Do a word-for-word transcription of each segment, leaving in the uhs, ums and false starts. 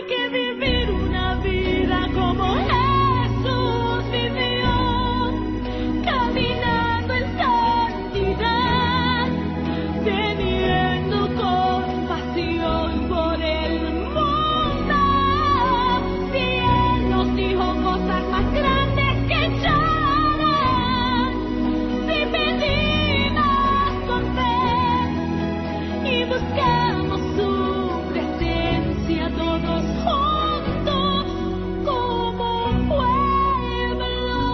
hay que vivir una vida como Jesús vivió, caminando en santidad, teniendo compasión por el mundo. Si Él nos dijo cosas más grandes que echarán, si pedimos con fe y buscamos su presencia todos juntos como un pueblo.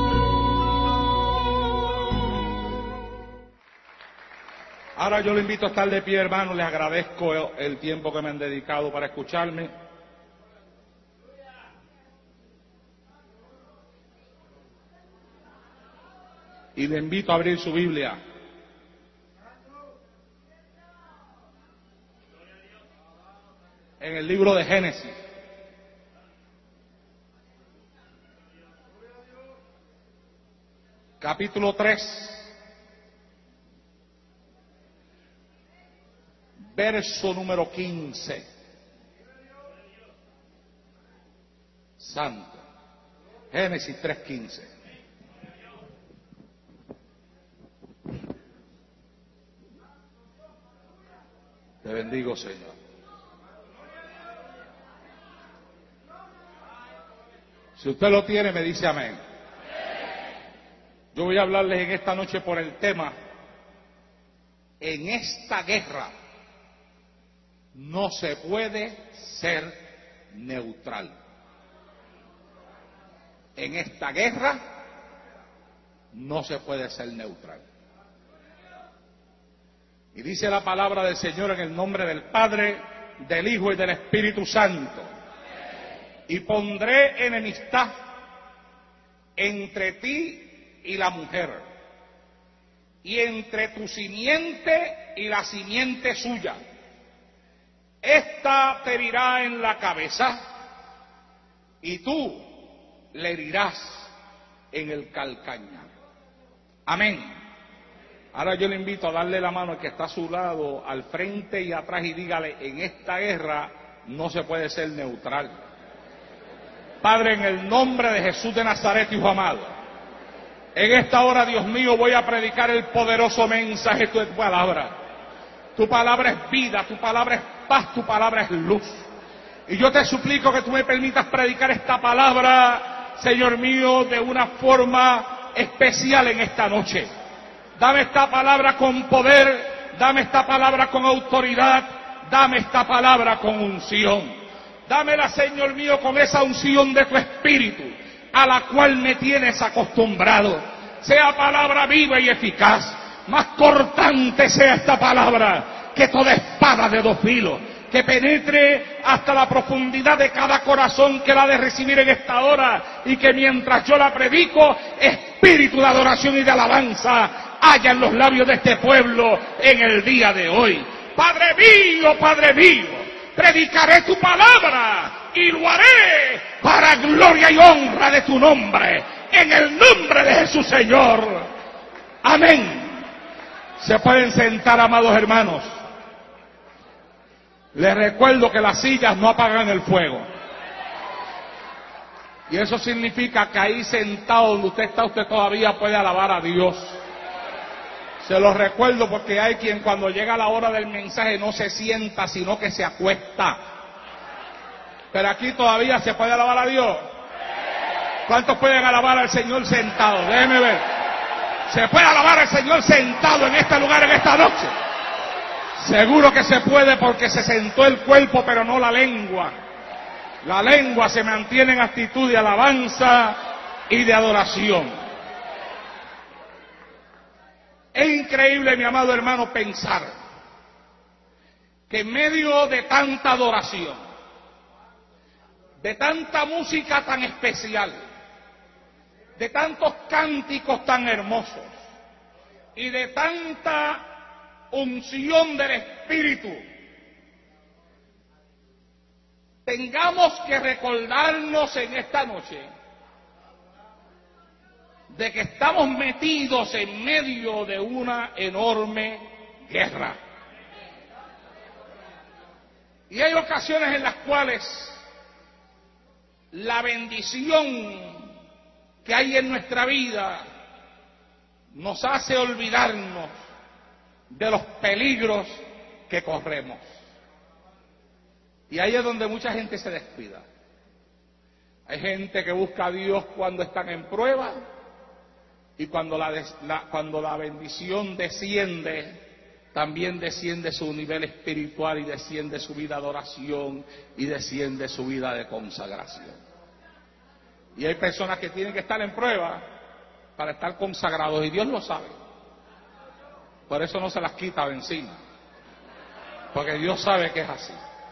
Ahora yo le invito a estar de pie, hermano. Les agradezco el tiempo que me han dedicado para escucharme. Y le invito a abrir su Biblia. En el libro de Génesis. Capítulo tres. Verso número quince. Santo. Génesis tres quince. Te bendigo, Señor. Si usted lo tiene, me dice amén. Yo voy a hablarles en esta noche por el tema: en esta guerra no se puede ser neutral. En esta guerra no se puede ser neutral. Y dice la palabra del Señor en el nombre del Padre, del Hijo y del Espíritu Santo: y pondré enemistad entre ti y la mujer, y entre tu simiente y la simiente suya. Esta te herirá en la cabeza, y tú le herirás en el calcañar. Amén. Ahora yo le invito a darle la mano al que está a su lado, al frente y atrás, y dígale: en esta guerra no se puede ser neutral. Padre, en el nombre de Jesús de Nazaret, Hijo amado, en esta hora, Dios mío, voy a predicar el poderoso mensaje de tu palabra. Tu palabra es vida, tu palabra es paz, tu palabra es luz. Y yo te suplico que tú me permitas predicar esta palabra, Señor mío, de una forma especial en esta noche. Dame esta palabra con poder, dame esta palabra con autoridad, dame esta palabra con unción. Dámela, Señor mío, con esa unción de tu Espíritu, a la cual me tienes acostumbrado. Sea palabra viva y eficaz, más cortante sea esta palabra que toda espada de dos filos, que penetre hasta la profundidad de cada corazón que la ha de recibir en esta hora, y que mientras yo la predico, espíritu de adoración y de alabanza haya en los labios de este pueblo en el día de hoy. Padre mío, Padre mío, predicaré tu palabra y lo haré para gloria y honra de tu nombre, en el nombre de Jesús, Señor. Amén. Se pueden sentar, amados hermanos. Les recuerdo que las sillas no apagan el fuego. Y eso significa que ahí sentado donde usted está, usted todavía puede alabar a Dios. Se los recuerdo porque hay quien cuando llega la hora del mensaje no se sienta, sino que se acuesta. Pero aquí todavía se puede alabar a Dios. ¿Cuántos pueden alabar al Señor sentado? Déjeme ver. ¿Se puede alabar al Señor sentado en este lugar, en esta noche? Seguro que se puede, porque se sentó el cuerpo, pero no la lengua. La lengua se mantiene en actitud de alabanza y de adoración. Es increíble, mi amado hermano, pensar que en medio de tanta adoración, de tanta música tan especial, de tantos cánticos tan hermosos y de tanta unción del Espíritu, tengamos que recordarnos en esta noche de que estamos metidos en medio de una enorme guerra. Y hay ocasiones en las cuales la bendición que hay en nuestra vida nos hace olvidarnos de los peligros que corremos. Y ahí es donde mucha gente se descuida. Hay gente que busca a Dios cuando están en prueba, y cuando la, la, cuando la bendición desciende, también desciende su nivel espiritual y desciende su vida de oración y desciende su vida de consagración. Y hay personas que tienen que estar en prueba para estar consagrados, y Dios lo sabe. Por eso no se las quita de encima, porque Dios sabe que es así.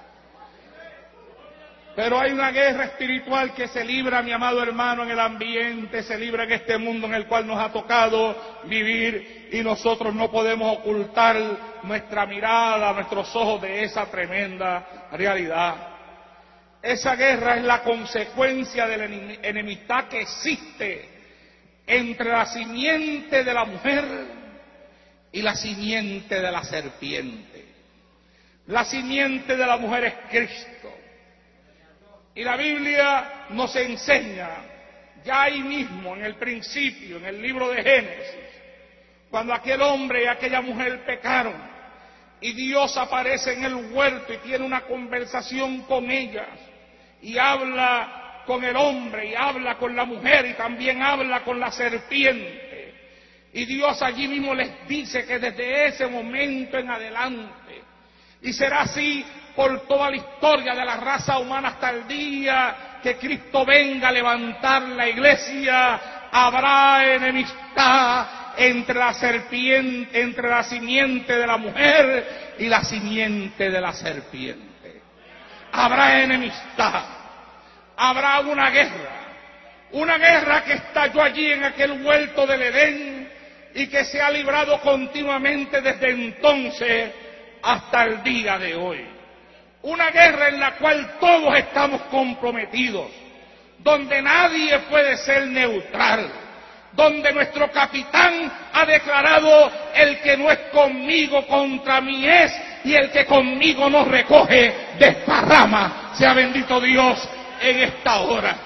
Pero hay una guerra espiritual que se libra, mi amado hermano, en el ambiente, se libra en este mundo en el cual nos ha tocado vivir, y nosotros no podemos ocultar nuestra mirada, nuestros ojos de esa tremenda realidad. Esa guerra es la consecuencia de la enemistad que existe entre la simiente de la mujer y la simiente de la serpiente. La simiente de la mujer es Cristo. Y la Biblia nos enseña, ya ahí mismo, en el principio, en el libro de Génesis, cuando aquel hombre y aquella mujer pecaron, y Dios aparece en el huerto y tiene una conversación con ellas, y habla con el hombre, y habla con la mujer, y también habla con la serpiente. Y Dios allí mismo les dice que desde ese momento en adelante, y será así por toda la historia de la raza humana hasta el día que Cristo venga a levantar la iglesia, habrá enemistad entre la serpiente, entre la simiente de la mujer y la simiente de la serpiente. Habrá enemistad, habrá una guerra, una guerra que estalló allí en aquel huerto del Edén y que se ha librado continuamente desde entonces hasta el día de hoy. Una guerra en la cual todos estamos comprometidos, donde nadie puede ser neutral, donde nuestro capitán ha declarado: el que no es conmigo contra mí es, y el que conmigo no recoge desparrama. Sea bendito Dios en esta hora.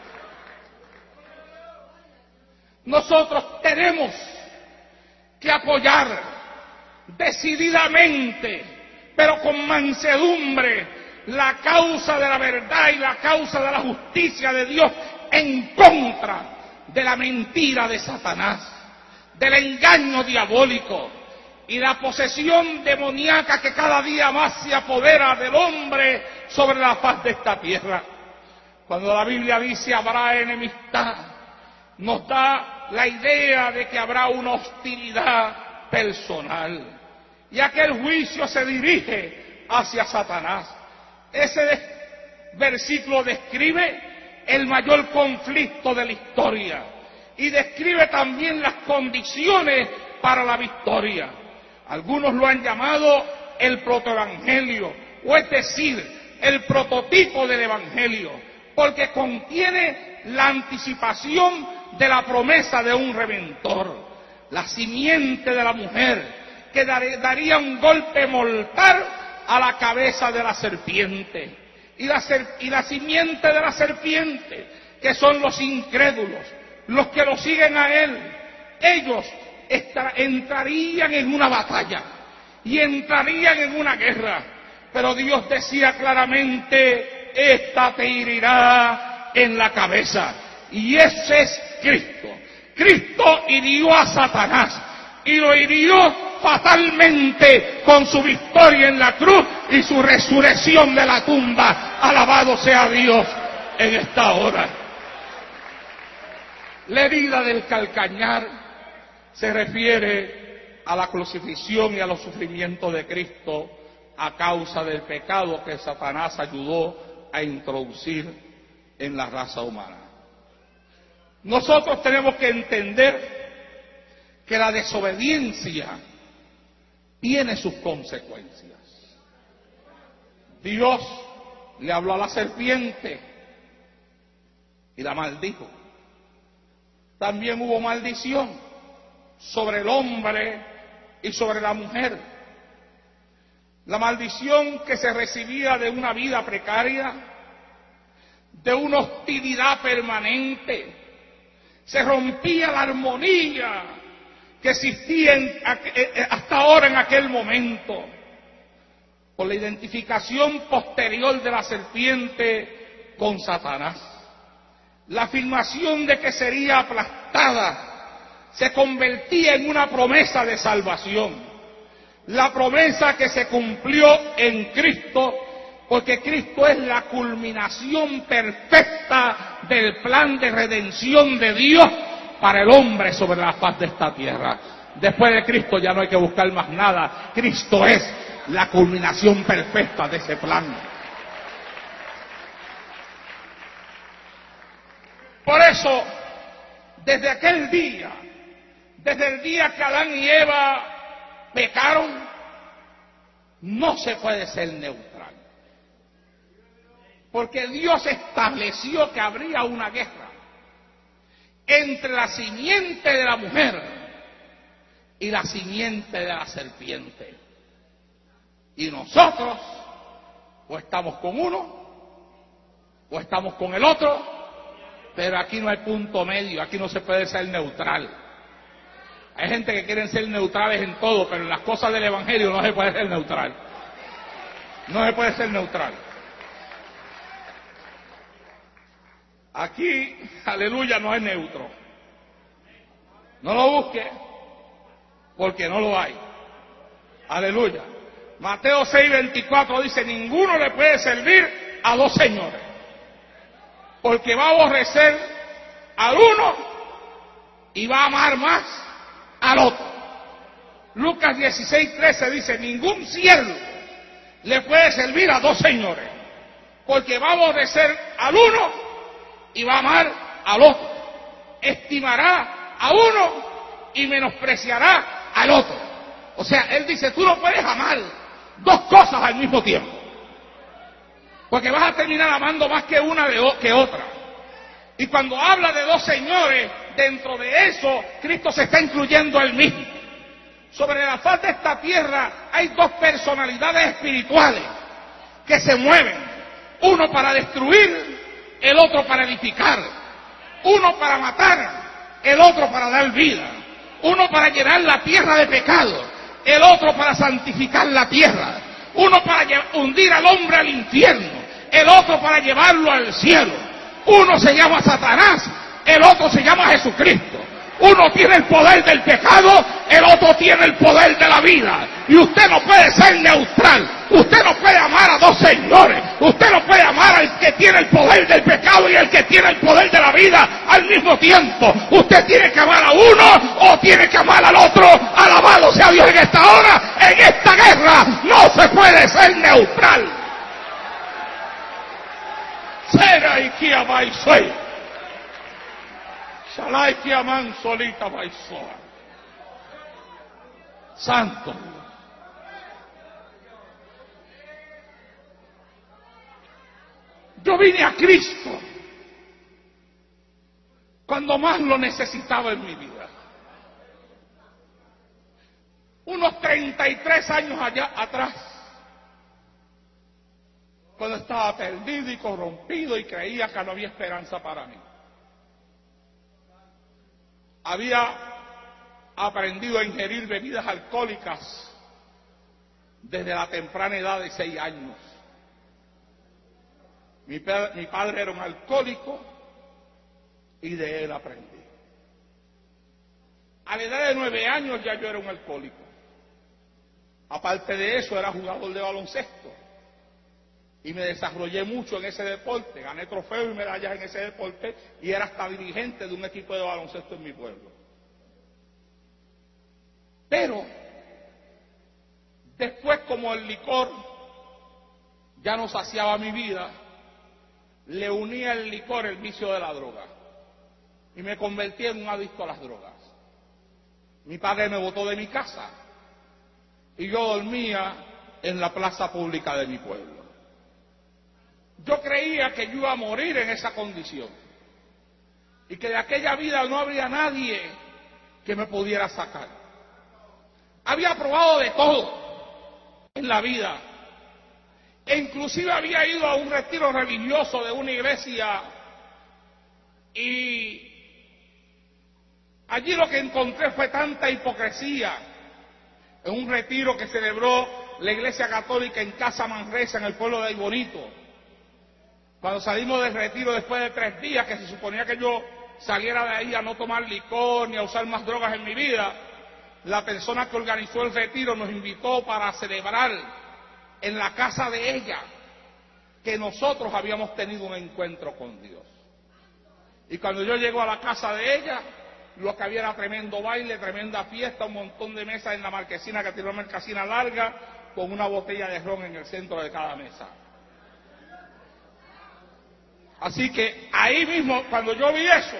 Nosotros tenemos que apoyar decididamente, pero con mansedumbre, la causa de la verdad y la causa de la justicia de Dios en contra de la mentira de Satanás, del engaño diabólico y la posesión demoníaca que cada día más se apodera del hombre sobre la faz de esta tierra. Cuando la Biblia dice habrá enemistad, nos da la idea de que habrá una hostilidad personal. Y aquel juicio se dirige hacia Satanás. Ese de- versículo describe el mayor conflicto de la historia y describe también las condiciones para la victoria. Algunos lo han llamado el protoevangelio, o es decir, el prototipo del evangelio, porque contiene la anticipación de la promesa de un redentor, la simiente de la mujer, que daría un golpe mortal a la cabeza de la serpiente. Y la, ser, y la simiente de la serpiente, que son los incrédulos, los que lo siguen a él, ellos estra, entrarían en una batalla y entrarían en una guerra. Pero Dios decía claramente: esta te herirá en la cabeza. Y ese es Cristo. Cristo hirió a Satanás y lo hirió fatalmente con su victoria en la cruz y su resurrección de la tumba. Alabado sea Dios en esta hora. La herida del calcañar se refiere a la crucifixión y a los sufrimientos de Cristo a causa del pecado que Satanás ayudó a introducir en la raza humana. Nosotros tenemos que entender que la desobediencia tiene sus consecuencias. Dios le habló a la serpiente y la maldijo. También hubo maldición sobre el hombre y sobre la mujer. La maldición que se recibía de una vida precaria, de una hostilidad permanente. Se rompía la armonía que existía en, hasta ahora en aquel momento, por la identificación posterior de la serpiente con Satanás. La afirmación de que sería aplastada se convertía en una promesa de salvación. La promesa que se cumplió en Cristo, porque Cristo es la culminación perfecta del plan de redención de Dios para el hombre sobre la faz de esta tierra. Después de Cristo ya no hay que buscar más nada. Cristo es la culminación perfecta de ese plan. Por eso, desde aquel día, desde el día que Adán y Eva pecaron, no se puede ser neutral. Porque Dios estableció que habría una guerra entre la simiente de la mujer y la simiente de la serpiente. Y nosotros, o estamos con uno, o estamos con el otro, pero aquí no hay punto medio, aquí no se puede ser neutral. Hay gente que quieren ser neutrales en todo, pero en las cosas del Evangelio no se puede ser neutral. No se puede ser neutral. Aquí, aleluya, no es neutro. No lo busque, porque no lo hay. Aleluya. Mateo seis veinticuatro dice, ninguno le puede servir a dos señores, porque va a aborrecer al uno y va a amar más al otro. Lucas dieciséis trece dice, ningún siervo le puede servir a dos señores, porque va a aborrecer al uno y va a amar al otro. Estimará a uno y menospreciará al otro. O sea, él dice, tú no puedes amar dos cosas al mismo tiempo, porque vas a terminar amando más que una de que otra. Y cuando habla de dos señores, dentro de eso, Cristo se está incluyendo a él mismo. Sobre la faz de esta tierra hay dos personalidades espirituales que se mueven. Uno para destruir, el otro para edificar. Uno para matar, el otro para dar vida. Uno para llenar la tierra de pecado, el otro para santificar la tierra. Uno para hundir al hombre al infierno, el otro para llevarlo al cielo. Uno se llama Satanás, el otro se llama Jesucristo. Uno tiene el poder del pecado, el otro tiene el poder de la vida. Y usted no puede ser neutral. Usted no puede amar a dos señores. Usted no puede amar al que tiene el poder del pecado y al que tiene el poder de la vida al mismo tiempo. Usted tiene que amar a uno o tiene que amar al otro. Alabado sea Dios en esta hora. En esta guerra no se puede ser neutral. Será y que amáis soy. Shalai que aman solita baisoa. Santo. Yo vine a Cristo cuando más lo necesitaba en mi vida. Unos treinta y tres años allá atrás, cuando estaba perdido y corrompido y creía que no había esperanza para mí. Había aprendido a ingerir bebidas alcohólicas desde la temprana edad de seis años. Mi, mi padre era un alcohólico y de él aprendí. A la edad de nueve años ya yo era un alcohólico. Aparte de eso, era jugador de baloncesto. Y me desarrollé mucho en ese deporte, gané trofeos y medallas en ese deporte y era hasta dirigente de un equipo de baloncesto en mi pueblo. Pero, después como el licor ya no saciaba mi vida, le unía el licor el vicio de la droga y me convertí en un adicto a las drogas. Mi padre me botó de mi casa y yo dormía en la plaza pública de mi pueblo. Yo creía que yo iba a morir en esa condición y que de aquella vida no habría nadie que me pudiera sacar. Había probado de todo en la vida E inclusive había ido a un retiro religioso de una iglesia y allí lo que encontré fue tanta hipocresía. En un retiro que celebró la Iglesia Católica en Casa Manresa, en el pueblo de Aybonito. Cuando salimos del retiro después de tres días, que se suponía que yo saliera de ahí a no tomar licor ni a usar más drogas en mi vida, la persona que organizó el retiro nos invitó para celebrar en la casa de ella que nosotros habíamos tenido un encuentro con Dios. Y cuando yo llego a la casa de ella, lo que había era tremendo baile, tremenda fiesta, un montón de mesas en la marquesina, que tiene una marquesina larga, con una botella de ron en el centro de cada mesa. Así que ahí mismo, cuando yo vi eso,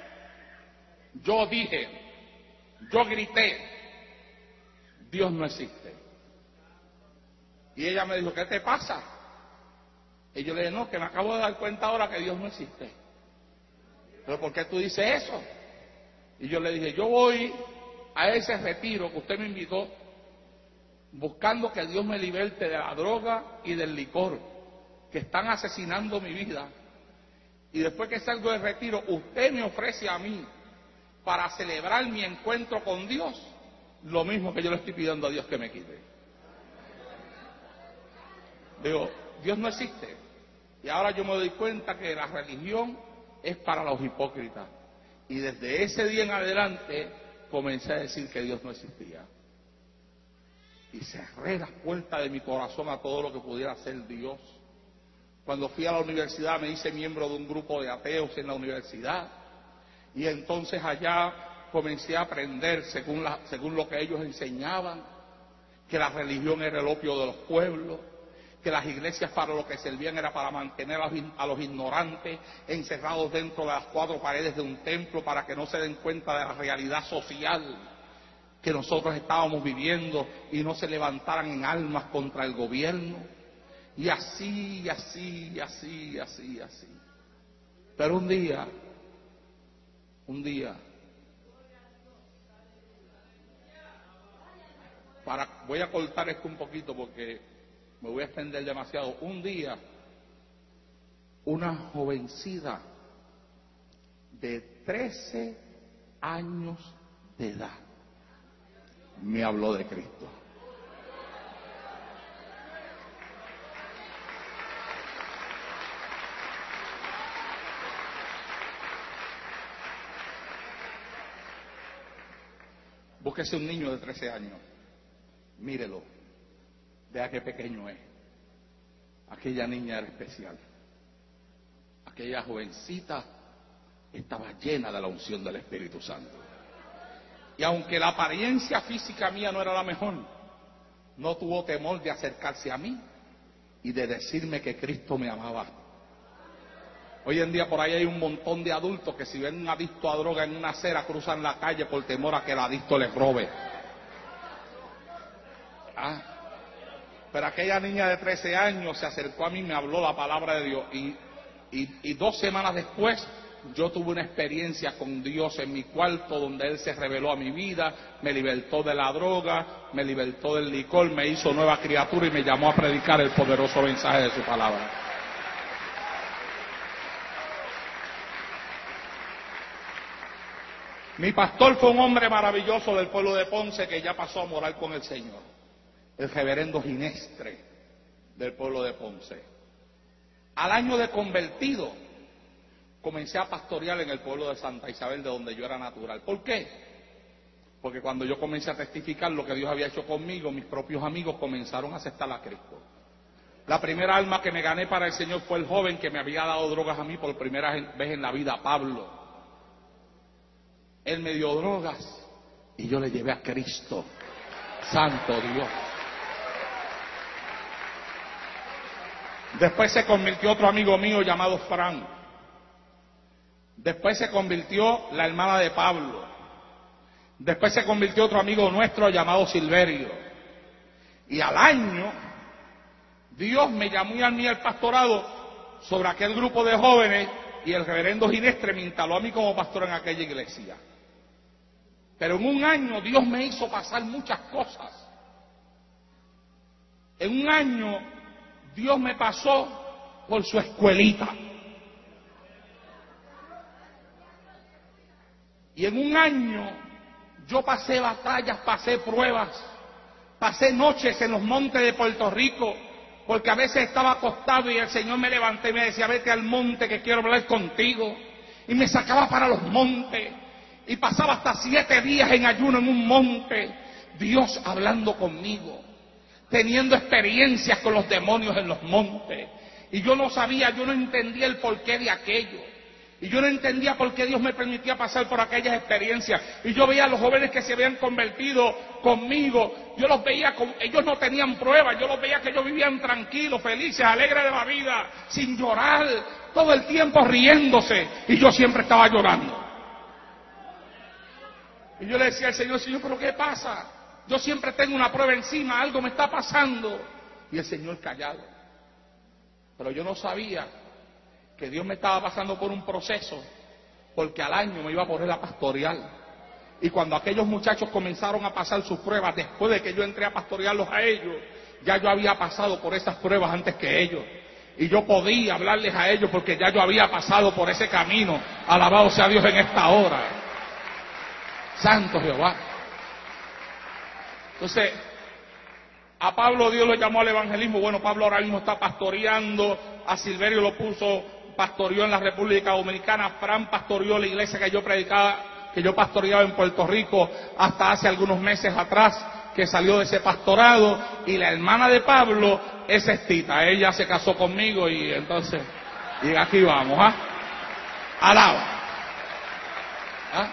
yo dije, yo grité, Dios no existe. Y ella me dijo, ¿qué te pasa? Y yo le dije, no, que me acabo de dar cuenta ahora que Dios no existe. ¿Pero por qué tú dices eso? Y yo le dije, yo voy a ese retiro que usted me invitó buscando que Dios me liberte de la droga y del licor, que están asesinando mi vida. Y después que salgo del retiro, usted me ofrece a mí, para celebrar mi encuentro con Dios, lo mismo que yo le estoy pidiendo a Dios que me quite. Digo, Dios no existe. Y ahora yo me doy cuenta que la religión es para los hipócritas. Y desde ese día en adelante comencé a decir que Dios no existía. Y cerré las puertas de mi corazón a todo lo que pudiera ser Dios. Cuando fui a la universidad me hice miembro de un grupo de ateos en la universidad. Y entonces allá comencé a aprender, según, la, según lo que ellos enseñaban, que la religión era el opio de los pueblos, que las iglesias para lo que servían era para mantener a los, a los ignorantes encerrados dentro de las cuatro paredes de un templo para que no se den cuenta de la realidad social que nosotros estábamos viviendo y no se levantaran en armas contra el gobierno. Y así, y así, y así, y así, y así. Pero un día, un día, para, voy a cortar esto un poquito porque me voy a extender demasiado. Un día, una jovencita de trece años de edad me habló de Cristo. Búsquese un niño de trece años, mírelo, vea qué pequeño es. Aquella niña era especial. Aquella jovencita estaba llena de la unción del Espíritu Santo. Y aunque la apariencia física mía no era la mejor, no tuvo temor de acercarse a mí y de decirme que Cristo me amaba. Hoy en día por ahí hay un montón de adultos que si ven un adicto a droga en una acera cruzan la calle por temor a que el adicto les robe. Ah, pero aquella niña de trece años se acercó a mí y me habló la palabra de Dios. Y, y, y dos semanas después yo tuve una experiencia con Dios en mi cuarto donde Él se reveló a mi vida, me libertó de la droga, me libertó del licor, me hizo nueva criatura y me llamó a predicar el poderoso mensaje de su palabra. Mi pastor fue un hombre maravilloso del pueblo de Ponce que ya pasó a morar con el Señor, el reverendo Ginestre del pueblo de Ponce. Al año de convertido, comencé a pastorear en el pueblo de Santa Isabel, de donde yo era natural. ¿Por qué? Porque cuando yo comencé a testificar lo que Dios había hecho conmigo, mis propios amigos comenzaron a aceptar a Cristo. La primera alma que me gané para el Señor fue el joven que me había dado drogas a mí por primera vez en la vida, Pablo. Él me dio drogas y yo le llevé a Cristo. Santo Dios. Después se convirtió otro amigo mío llamado Frank. Después se convirtió la hermana de Pablo. Después se convirtió otro amigo nuestro llamado Silverio. Y al año, Dios me llamó a mí al pastorado sobre aquel grupo de jóvenes y el reverendo Ginestre me instaló a mí como pastor en aquella iglesia. Pero en un año Dios me hizo pasar muchas cosas. En un año Dios me pasó por su escuelita. Y en un año yo pasé batallas, pasé pruebas, pasé noches en los montes de Puerto Rico, porque a veces estaba acostado y el Señor me levanté y me decía, vete al monte que quiero hablar contigo. Y me sacaba para los montes y pasaba hasta siete días en ayuno en un monte, Dios hablando conmigo, teniendo experiencias con los demonios en los montes. Y yo no sabía, yo no entendía el porqué de aquello. Y yo no entendía por qué Dios me permitía pasar por aquellas experiencias. Y yo veía a los jóvenes que se habían convertido conmigo. Yo los veía, como, ellos no tenían pruebas. Yo los veía que ellos vivían tranquilos, felices, alegres de la vida, sin llorar, todo el tiempo riéndose. Y yo siempre estaba llorando. Y yo le decía al Señor, Señor, ¿pero qué pasa? Yo siempre tengo una prueba encima, algo me está pasando. Y el Señor callado. Pero yo no sabía que Dios me estaba pasando por un proceso, porque al año me iba a poner a pastorear. Y cuando aquellos muchachos comenzaron a pasar sus pruebas, después de que yo entré a pastorearlos a ellos, ya yo había pasado por esas pruebas antes que ellos. Y yo podía hablarles a ellos porque ya yo había pasado por ese camino. Alabado sea Dios en esta hora. Santo Jehová. Entonces, a Pablo Dios lo llamó al evangelismo. Bueno, Pablo ahora mismo está pastoreando. A Silverio lo puso, pastoreó en la República Dominicana. Fran pastoreó la iglesia que yo predicaba, que yo pastoreaba en Puerto Rico hasta hace algunos meses atrás, que salió de ese pastorado. Y la hermana de Pablo es Estita. Ella se casó conmigo y entonces, y aquí vamos, ¿ah? Alaba. ¿Ah?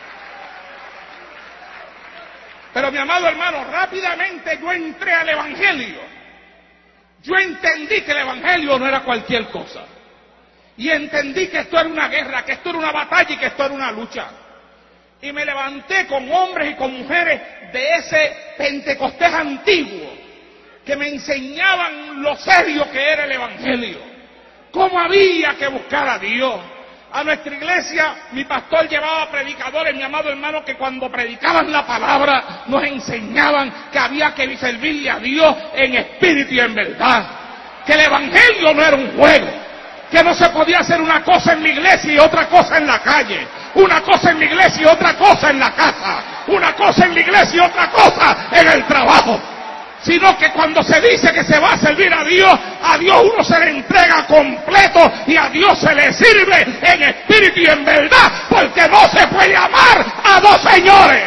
Pero mi amado hermano, rápidamente yo entré al evangelio. Yo entendí que el evangelio no era cualquier cosa. Y entendí que esto era una guerra, que esto era una batalla y que esto era una lucha. Y me levanté con hombres y con mujeres de ese Pentecostés antiguo, que me enseñaban lo serio que era el evangelio. Cómo había que buscar a Dios. A nuestra iglesia, mi pastor llevaba predicadores, mi amado hermano, que cuando predicaban la palabra nos enseñaban que había que servirle a Dios en espíritu y en verdad. Que el evangelio no era un juego. Que no se podía hacer una cosa en la iglesia y otra cosa en la calle. Una cosa en la iglesia y otra cosa en la casa. Una cosa en la iglesia y otra cosa en el trabajo. Sino que cuando se dice que se va a servir a Dios, a Dios uno se le entrega completo y a Dios se le sirve en espíritu y en verdad, porque no se puede amar a dos señores.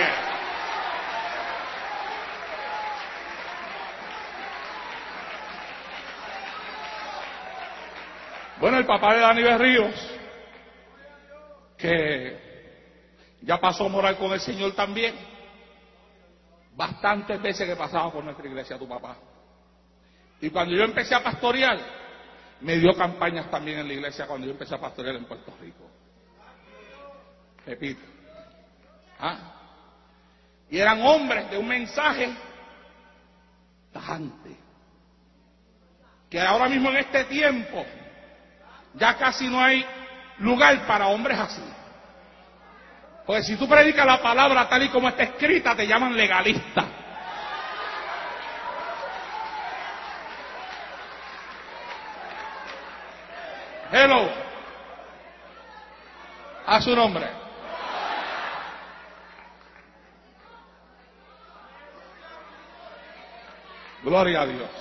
Bueno, el papá de Dani Berríos, que ya pasó a morar con el Señor también, bastantes veces que pasaba por nuestra iglesia tu papá. Y cuando yo empecé a pastorear, me dio campañas también en la iglesia cuando yo empecé a pastorear en Puerto Rico. Repito. ¿Ah? Y eran hombres de un mensaje tajante. Que ahora mismo en este tiempo ya casi no hay lugar para hombres así. Porque si tú predicas la palabra tal y como está escrita, te llaman legalista. Hello. A su nombre. Gloria a Dios.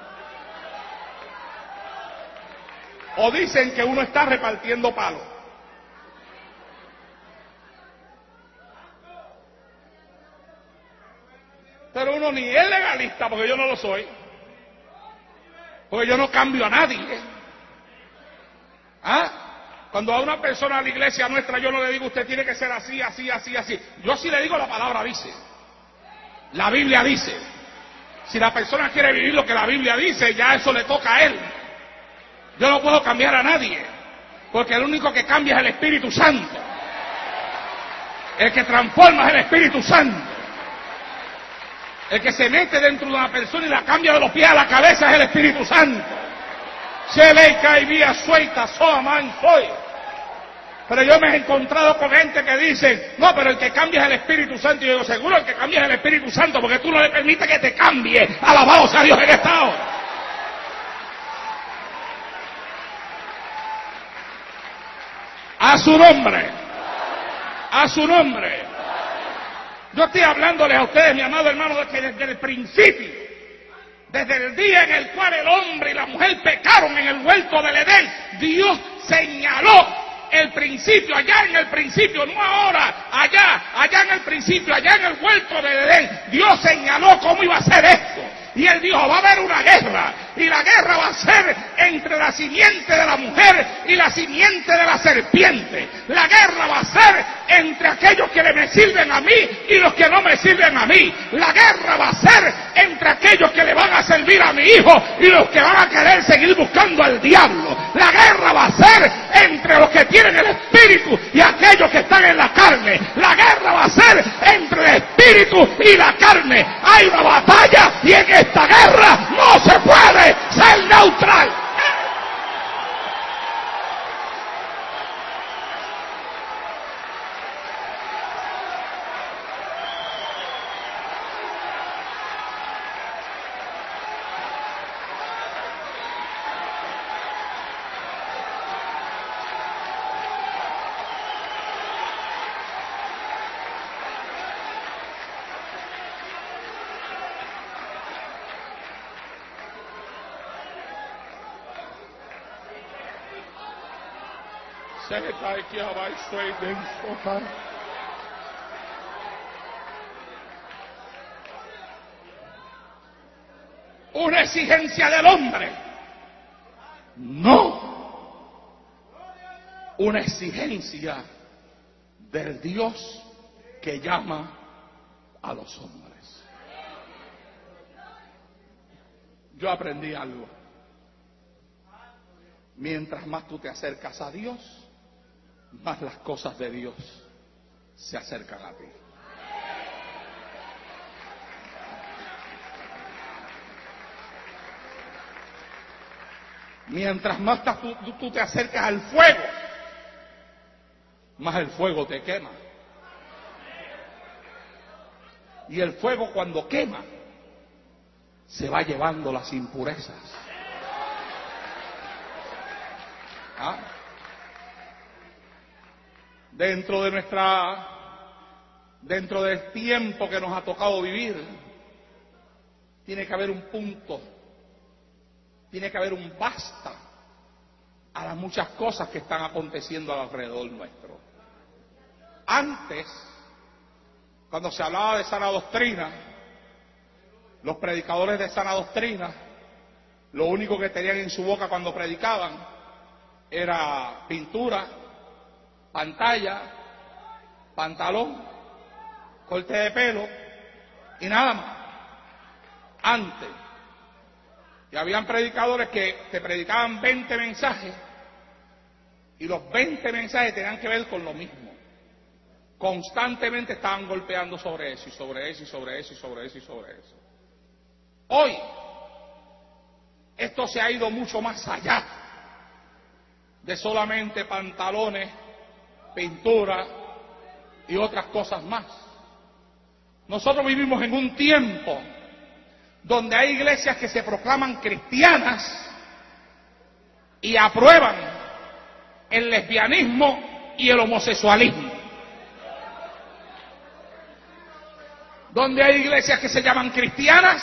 O dicen que uno está repartiendo palos. Pero uno ni es legalista, porque yo no lo soy. Porque yo no cambio a nadie. ¿Ah? Cuando a una persona a la iglesia nuestra, yo no le digo usted tiene que ser así, así, así, así. Yo sí le digo la palabra dice. La Biblia dice. Si la persona quiere vivir lo que la Biblia dice, ya eso le toca a él. Yo no puedo cambiar a nadie. Porque el único que cambia es el Espíritu Santo. El que transforma es el Espíritu Santo. El que se mete dentro de una persona y la cambia de los pies a la cabeza es el Espíritu Santo. Se le cae vía suelta, soy man, soy. Pero yo me he encontrado con gente que dice, no, pero el que cambia es el Espíritu Santo. Y yo digo, seguro el que cambia es el Espíritu Santo, porque tú no le permites que te cambie. Alabado sea Dios en esta hora. A su nombre. A su nombre. Yo estoy hablándoles a ustedes, mi amado hermano, de que desde el principio, desde el día en el cual el hombre y la mujer pecaron en el huerto del Edén, Dios señaló el principio, allá en el principio, no ahora, allá, allá en el principio, allá en el huerto del Edén, Dios señaló cómo iba a ser esto. Y Él dijo, va a haber una guerra, y la guerra va a ser entre la simiente de la mujer y la simiente de la serpiente. La guerra va a ser entre aquellos que me sirven a mí y los que no me sirven a mí. La guerra va a ser entre aquellos que le van a servir a mi hijo y los que van a querer seguir buscando al diablo. La guerra va a ser entre los que tienen el espíritu y aquellos que están en la carne. La guerra va a ser entre el espíritu y la carne. Hay una batalla y en esta guerra no se puede ser neutral. Una exigencia del hombre, no una exigencia del Dios que llama a los hombres. Yo aprendí algo. Mientras más tú te acercas a Dios, más las cosas de Dios se acercan a ti. Mientras más tú, tú te acercas al fuego, más el fuego te quema. Y el fuego cuando quema, se va llevando las impurezas. ¿Ah? Dentro de nuestra, dentro del tiempo que nos ha tocado vivir, tiene que haber un punto, tiene que haber un basta a las muchas cosas que están aconteciendo alrededor nuestro. Antes, cuando se hablaba de sana doctrina, los predicadores de sana doctrina, lo único que tenían en su boca cuando predicaban era pintura, pantalla, pantalón, corte de pelo y nada más. Antes. Y habían predicadores que te predicaban veinte mensajes y los veinte mensajes tenían que ver con lo mismo. Constantemente estaban golpeando sobre eso y sobre eso y sobre eso y sobre eso y sobre eso. Hoy, esto se ha ido mucho más allá de solamente pantalones, pintura y otras cosas más. Nosotros vivimos en un tiempo donde hay iglesias que se proclaman cristianas y aprueban el lesbianismo y el homosexualismo. Donde hay iglesias que se llaman cristianas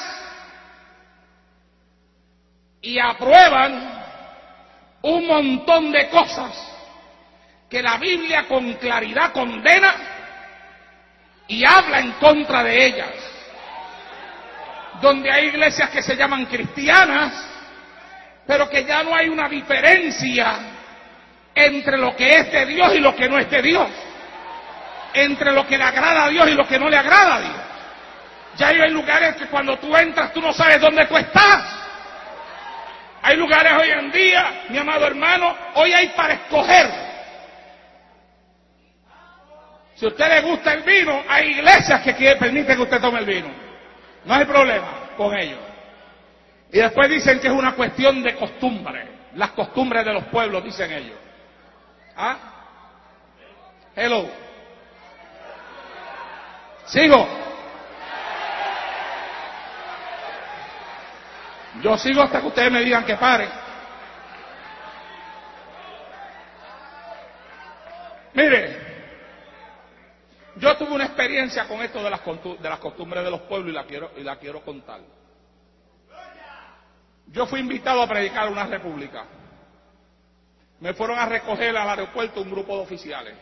y aprueban un montón de cosas que la Biblia con claridad condena y habla en contra de ellas. Donde hay iglesias que se llaman cristianas, pero que ya no hay una diferencia entre lo que es de Dios y lo que no es de Dios, entre lo que le agrada a Dios y lo que no le agrada a Dios. Ya hay lugares que cuando tú entras tú no sabes dónde tú estás. Hay lugares hoy en día, mi amado hermano, hoy hay para escoger. Si a usted le gusta el vino, hay iglesias que permiten que usted tome el vino. No hay problema con ello. Y después dicen que es una cuestión de costumbre. Las costumbres de los pueblos, dicen ellos. ¿Ah? Hello. ¿Sigo? Yo sigo hasta que ustedes me digan que pare. Mire, yo tuve una experiencia con esto de las, de las costumbres de los pueblos y la quiero, y la quiero contar. Yo fui invitado a predicar una república. Me fueron a recoger al aeropuerto un grupo de oficiales.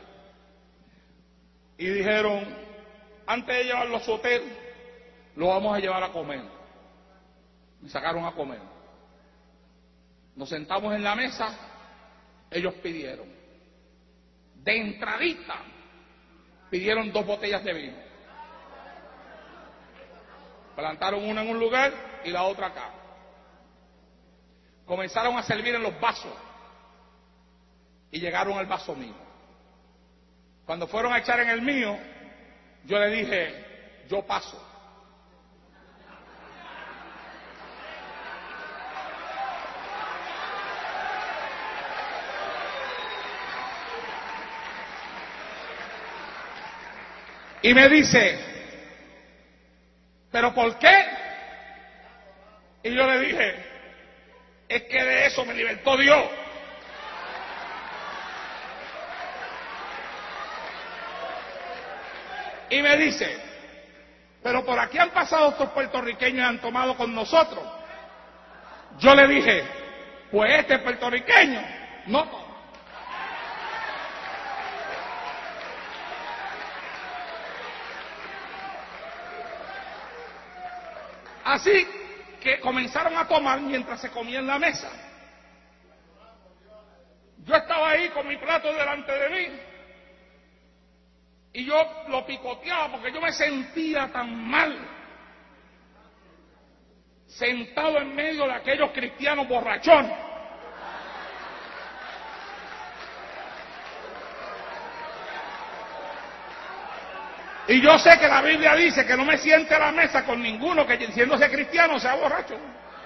Y dijeron, antes de llevarlo a su hotel, lo vamos a llevar a comer. Me sacaron a comer. Nos sentamos en la mesa, ellos pidieron. De entradita, pidieron dos botellas de vino. Plantaron una en un lugar y la otra acá. Comenzaron a servir en los vasos y llegaron al vaso mío. Cuando fueron a echar en el mío, yo le dije, yo paso. Y me dice, ¿pero por qué? Y yo le dije, es que de eso me libertó Dios. Y me dice, pero por aquí han pasado estos puertorriqueños y han tomado con nosotros. Yo le dije, pues este puertorriqueño no toma. Así que comenzaron a tomar mientras se comía en la mesa. Yo estaba ahí con mi plato delante de mí y yo lo picoteaba porque yo me sentía tan mal, sentado en medio de aquellos cristianos borrachones. Y yo sé que la Biblia dice que no me siente a la mesa con ninguno que diciéndose cristiano sea borracho.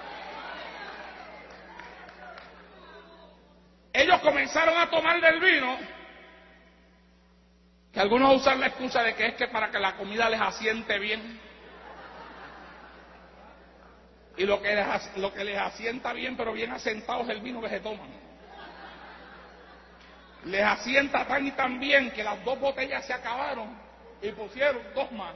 Ellos comenzaron a tomar del vino, que algunos usan la excusa de que es que para que la comida les asiente bien. Y lo que les, lo que les asienta bien, pero bien asentado, es el vino que se toman. Les asienta tan y tan bien que las dos botellas se acabaron y pusieron dos más.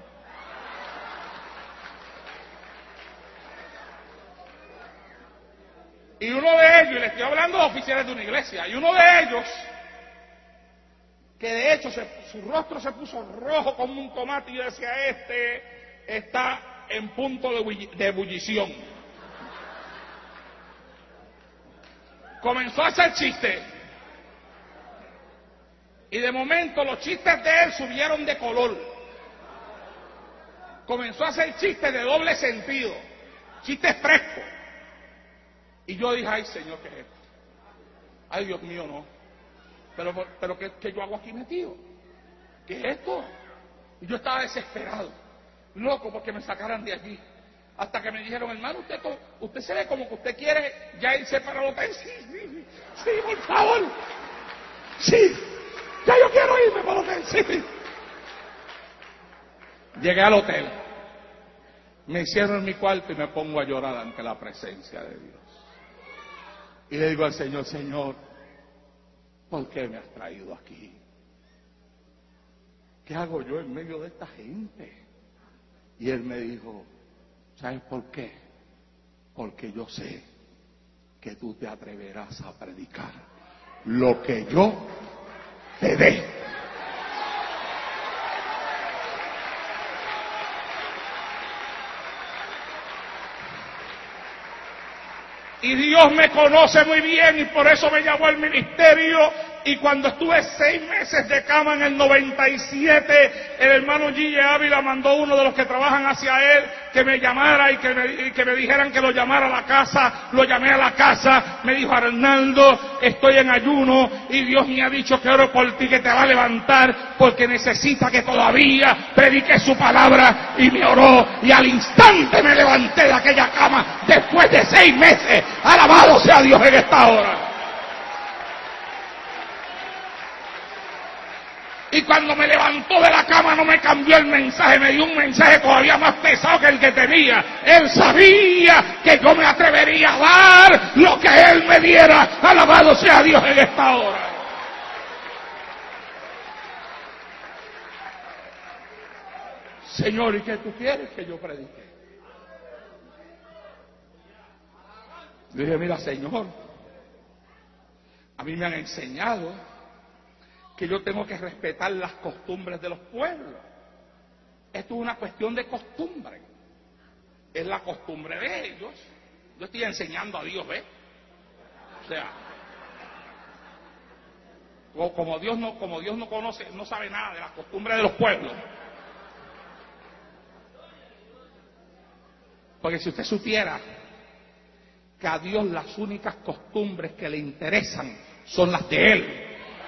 Y uno de ellos, y le estoy hablando de oficiales de una iglesia, y uno de ellos, que de hecho se, su rostro se puso rojo como un tomate, y yo decía, este está en punto de, de ebullición. Comenzó a hacer chistes. Y de momento los chistes de él subieron de color. Comenzó a hacer chistes de doble sentido, chistes frescos. Y yo dije, ay Señor, ¿qué es esto? Ay Dios mío, no. Pero, pero ¿qué, qué yo hago aquí metido? ¿Qué es esto? Y yo estaba desesperado, loco porque me sacaran de aquí. Hasta que me dijeron, hermano, usted, usted se ve como que usted quiere ya irse para el hotel. Sí, sí, sí, por favor. Sí. Ya yo quiero irme para el hotel, sí. Llegué al hotel, me hicieron en mi cuarto y me pongo a llorar ante la presencia de Dios. Y le digo al Señor, Señor, ¿por qué me has traído aquí? ¿Qué hago yo en medio de esta gente? Y Él me dijo, ¿sabes por qué? Porque yo sé que tú te atreverás a predicar lo que yo te dé. Y Dios me conoce muy bien y por eso me llamó al ministerio. Y cuando estuve seis meses de cama en el noventa y siete, el hermano Gille Ávila mandó uno de los que trabajan hacia él que me llamara y que me, y que me dijeran que lo llamara a la casa. Lo llamé a la casa, me dijo, Arnaldo, estoy en ayuno y Dios me ha dicho que oro por ti, que te va a levantar porque necesita que todavía predique su palabra. Y me oró y al instante me levanté de aquella cama después de seis meses. Alabado sea Dios en esta hora. Y cuando me levantó de la cama no me cambió el mensaje, me dio un mensaje todavía más pesado que el que tenía. Él sabía que yo me atrevería a dar lo que Él me diera. Alabado sea Dios en esta hora. Señor, ¿y qué tú quieres que yo predique? Le dije, mira, Señor, a mí me han enseñado que yo tengo que respetar las costumbres de los pueblos. Esto es una cuestión de costumbre. Es la costumbre de ellos. Yo estoy enseñando a Dios, ¿ves? O sea, como Dios no, como Dios no conoce, no sabe nada de las costumbres de los pueblos. Porque si usted supiera que a Dios las únicas costumbres que le interesan son las de Él.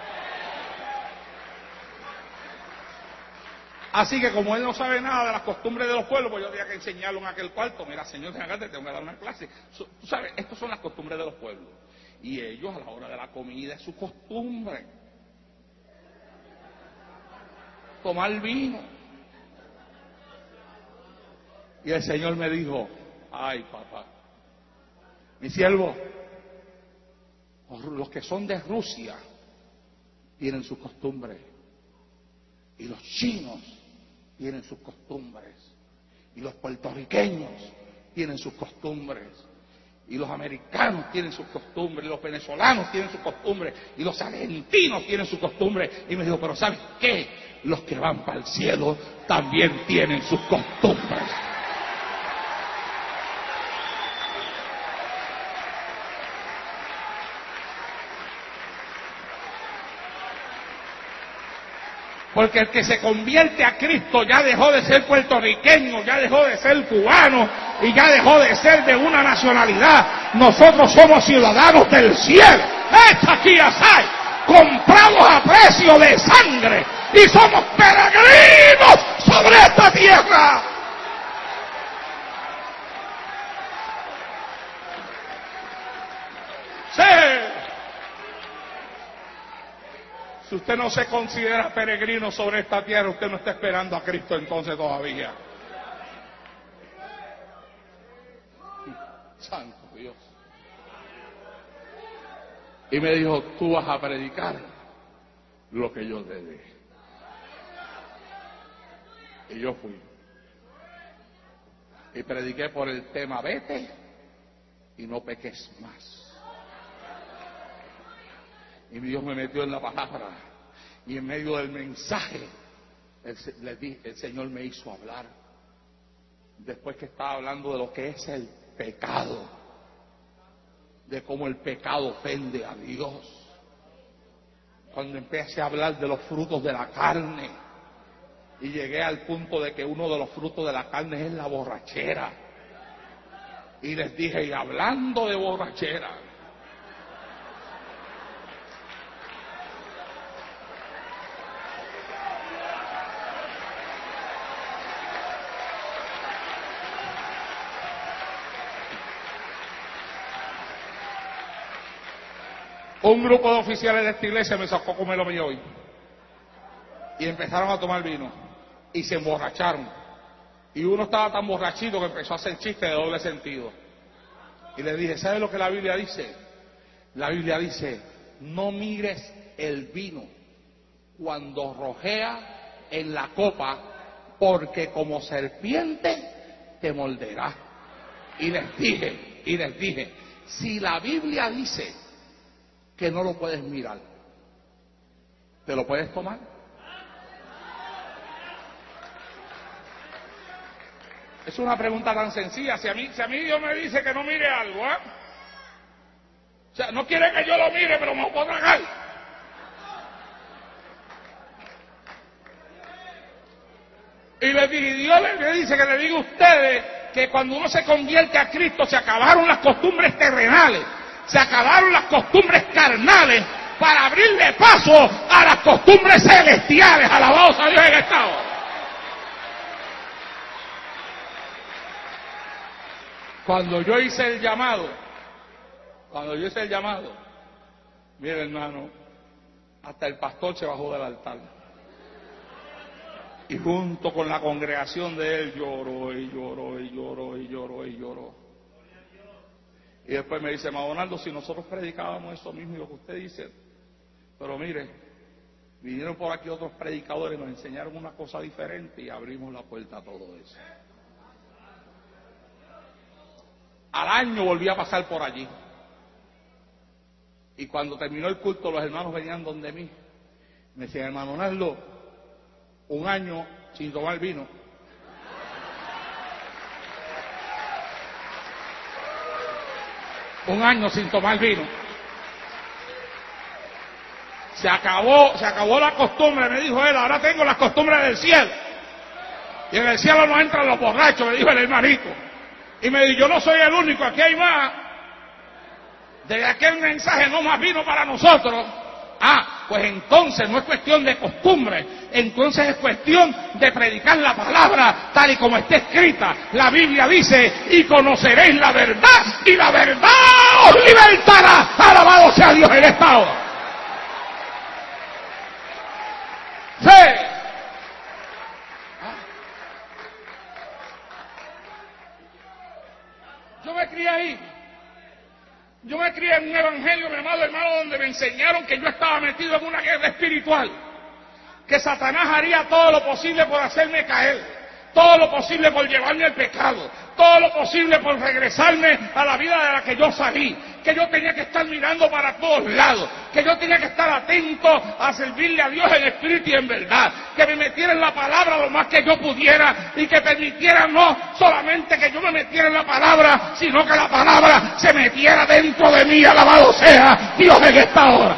Así que como Él no sabe nada de las costumbres de los pueblos, pues yo tenía que enseñarlo en aquel cuarto. Mira, Señor, te tengo que dar una clase. Tú sabes, estas son las costumbres de los pueblos. Y ellos a la hora de la comida es su costumbre tomar vino. Y el Señor me dijo, ay papá, mi siervo, los que son de Rusia tienen sus costumbres, y los chinos tienen sus costumbres, y los puertorriqueños tienen sus costumbres, y los americanos tienen sus costumbres, y los venezolanos tienen sus costumbres, y los argentinos tienen sus costumbres. Y me dijo, pero ¿sabes qué? Los que van para el cielo también tienen sus costumbres. Porque el que se convierte a Cristo ya dejó de ser puertorriqueño, ya dejó de ser cubano y ya dejó de ser de una nacionalidad. Nosotros somos ciudadanos del cielo. Esta aquí asai, comprados a precio de sangre, y somos peregrinos sobre esta tierra. Sí. Si usted no se considera peregrino sobre esta tierra, usted no está esperando a Cristo entonces todavía. Santo Dios. Y me dijo, tú vas a predicar lo que yo te dé. Y yo fui. Y prediqué por el tema, vete y no peques más. Y Dios me metió en la palabra. Y en medio del mensaje, el, le di, el Señor me hizo hablar. Después que estaba hablando de lo que es el pecado. De cómo el pecado ofende a Dios. Cuando empecé a hablar de los frutos de la carne. Y llegué al punto de que uno de los frutos de la carne es la borrachera. Y les dije, y hablando de borrachera, un grupo de oficiales de esta iglesia me sacó a comer lo mío hoy. Y empezaron a tomar vino. Y se emborracharon. Y uno estaba tan borrachito que empezó a hacer chistes de doble sentido. Y le dije, ¿sabes lo que la Biblia dice? La Biblia dice, no mires el vino cuando rojea en la copa, porque como serpiente te morderá. Y les dije, y les dije, si la Biblia dice que no lo puedes mirar, ¿te lo puedes tomar? Es una pregunta tan sencilla. Si a mí, si a mí Dios me dice que no mire algo, ¿eh? O sea, no quiere que yo lo mire, pero me lo puedo tragar. Y les dije, Dios le dice que le diga a ustedes que cuando uno se convierte a Cristo se acabaron las costumbres terrenales. Se acabaron las costumbres carnales para abrirle paso a las costumbres celestiales. Alabados a Dios en esta hora. Cuando yo hice el llamado, cuando yo hice el llamado, mire hermano, hasta el pastor se bajó del altar. Y junto con la congregación de él lloró y lloró y lloró y lloró y lloró. Y después me dice, Madonaldo, si nosotros predicábamos eso mismo y lo que usted dice, pero mire, Vinieron por aquí otros predicadores, nos enseñaron una cosa diferente y abrimos la puerta a todo eso. Al año volví a pasar por allí. Y cuando terminó el culto, los hermanos venían donde mí. Me decían, hermano Naldo, un año sin tomar vino. Un año sin tomar vino. Se acabó, se acabó la costumbre, me dijo él, ahora tengo las costumbres del cielo. Y en el cielo no entran los borrachos, me dijo el hermanito. Y me dijo, yo no soy el único, aquí hay más. De aquel mensaje no más vino para nosotros. Ah, pues entonces no es cuestión de costumbre, entonces es cuestión de predicar la palabra tal y como está escrita. La Biblia dice, y conoceréis la verdad, y la verdad os libertará. Alabado sea Dios en esta hora. Sí. Yo me crié ahí. Yo me crié en un evangelio, mi amado hermano, donde me enseñaron que yo estaba metido en una guerra espiritual. Que Satanás haría todo lo posible por hacerme caer. Todo lo posible por llevarme al pecado. Todo lo posible por regresarme a la vida de la que yo salí. Que yo tenía que estar mirando para todos lados. Que yo tenía que estar atento a servirle a Dios en espíritu y en verdad. Que me metiera en la palabra lo más que yo pudiera. Y que permitiera no solamente que yo me metiera en la palabra, sino que la palabra se metiera dentro de mí. Alabado sea Dios en esta hora.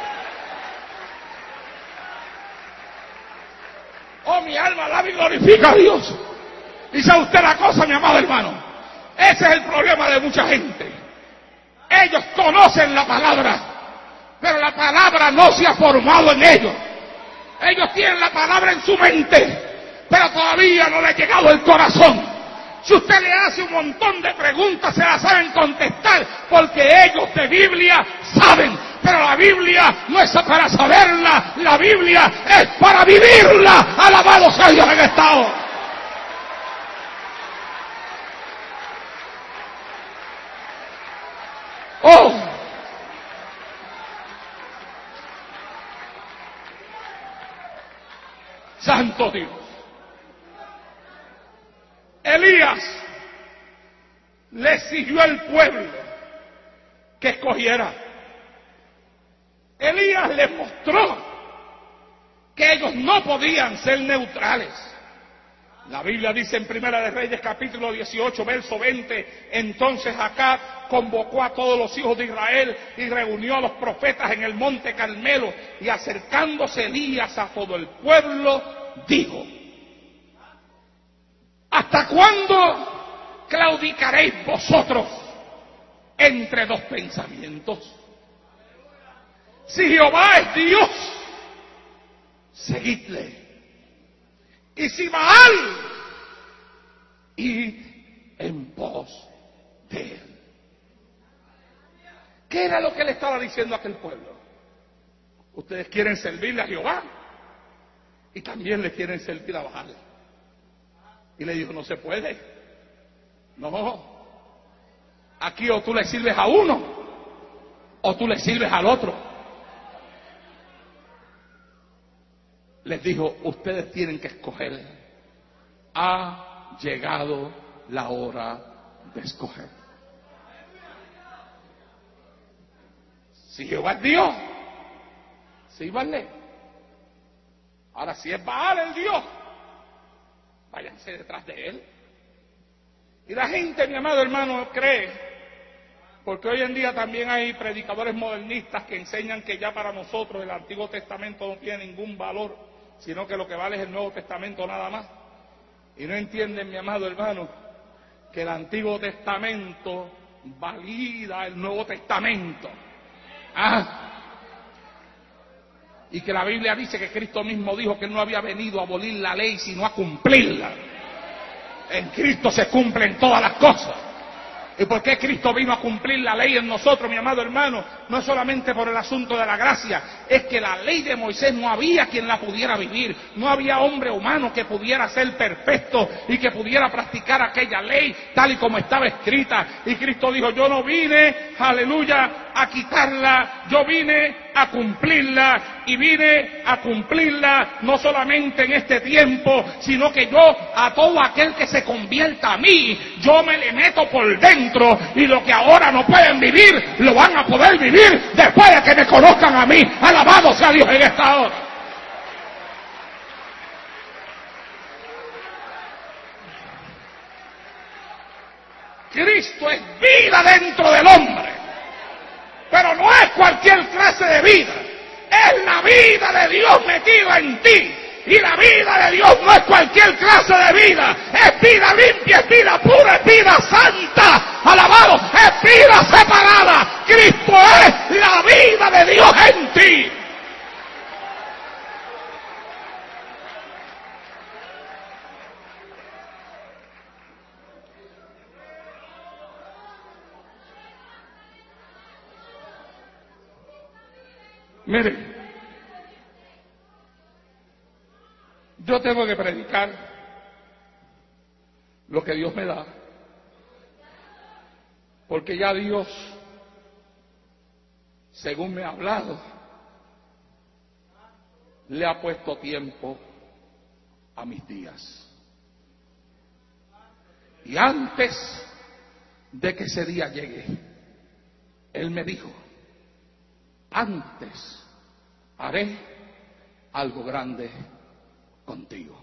Oh, mi alma alaba y glorifica a Dios. Y sabe usted la cosa, mi amado hermano. Ese es el problema de mucha gente. Ellos conocen la palabra, pero la palabra no se ha formado en ellos. Ellos tienen la palabra en su mente, pero todavía no le ha llegado el corazón. Si usted le hace un montón de preguntas, se las saben contestar, porque ellos de Biblia saben. Pero la Biblia no es para saberla, la Biblia es para vivirla. Alabado sea Dios en esta hora. Oh, santo Dios. Elías le exigió al pueblo que escogiera. Elías les mostró que ellos no podían ser neutrales. La Biblia dice en Primera de Reyes capítulo dieciocho, verso veinte, entonces Acab convocó a todos los hijos de Israel y reunió a los profetas en el monte Carmelo, y acercándose Elías a todo el pueblo, dijo: ¿hasta cuándo claudicaréis vosotros entre dos pensamientos? Si Jehová es Dios, seguidle. Y si Baal, id en pos de él. ¿Qué era lo que le estaba diciendo a aquel pueblo? Ustedes quieren servirle a Jehová y también le quieren servir a Baal. Y le dijo, no se puede. No. Aquí o tú le sirves a uno o tú le sirves al otro. Les dijo, ustedes tienen que escoger. Ha llegado la hora de escoger. Si Jehová es Dios, síbanle. Ahora, si es Baal el Dios, váyanse detrás de él. Y la gente, mi amado hermano, cree, porque hoy en día también hay predicadores modernistas que enseñan que ya para nosotros el Antiguo Testamento no tiene ningún valor, sino que lo que vale es el Nuevo Testamento nada más. Y no entienden, mi amado hermano, que el Antiguo Testamento valida el Nuevo Testamento. Ah. Y que la Biblia dice que Cristo mismo dijo que Él no había venido a abolir la ley, sino a cumplirla. En Cristo se cumplen todas las cosas. ¿Y por qué Cristo vino a cumplir la ley en nosotros, mi amado hermano? No solamente por el asunto de la gracia, es que la ley de Moisés no había quien la pudiera vivir, no había hombre humano que pudiera ser perfecto y que pudiera practicar aquella ley tal y como estaba escrita. Y Cristo dijo, yo no vine, aleluya, a quitarla, yo vine a cumplirla, y vine a cumplirla no solamente en este tiempo, sino que yo a todo aquel que se convierta a mí, yo me le meto por dentro, y lo que ahora no pueden vivir, lo van a poder vivir después de que me conozcan a mí. Alabado sea Dios en esta hora. Cristo es vida dentro del hombre, pero no es cualquier clase de vida, es la vida de Dios metida en ti, y la vida de Dios no es cualquier clase de vida, es vida limpia, es vida pura, es vida santa, alabado, es vida separada. Cristo es la vida de Dios en ti. Mire, yo tengo que predicar lo que Dios me da, porque ya Dios, según me ha hablado, le ha puesto tiempo a mis días. Y antes de que ese día llegue, Él me dijo: antes haré algo grande contigo.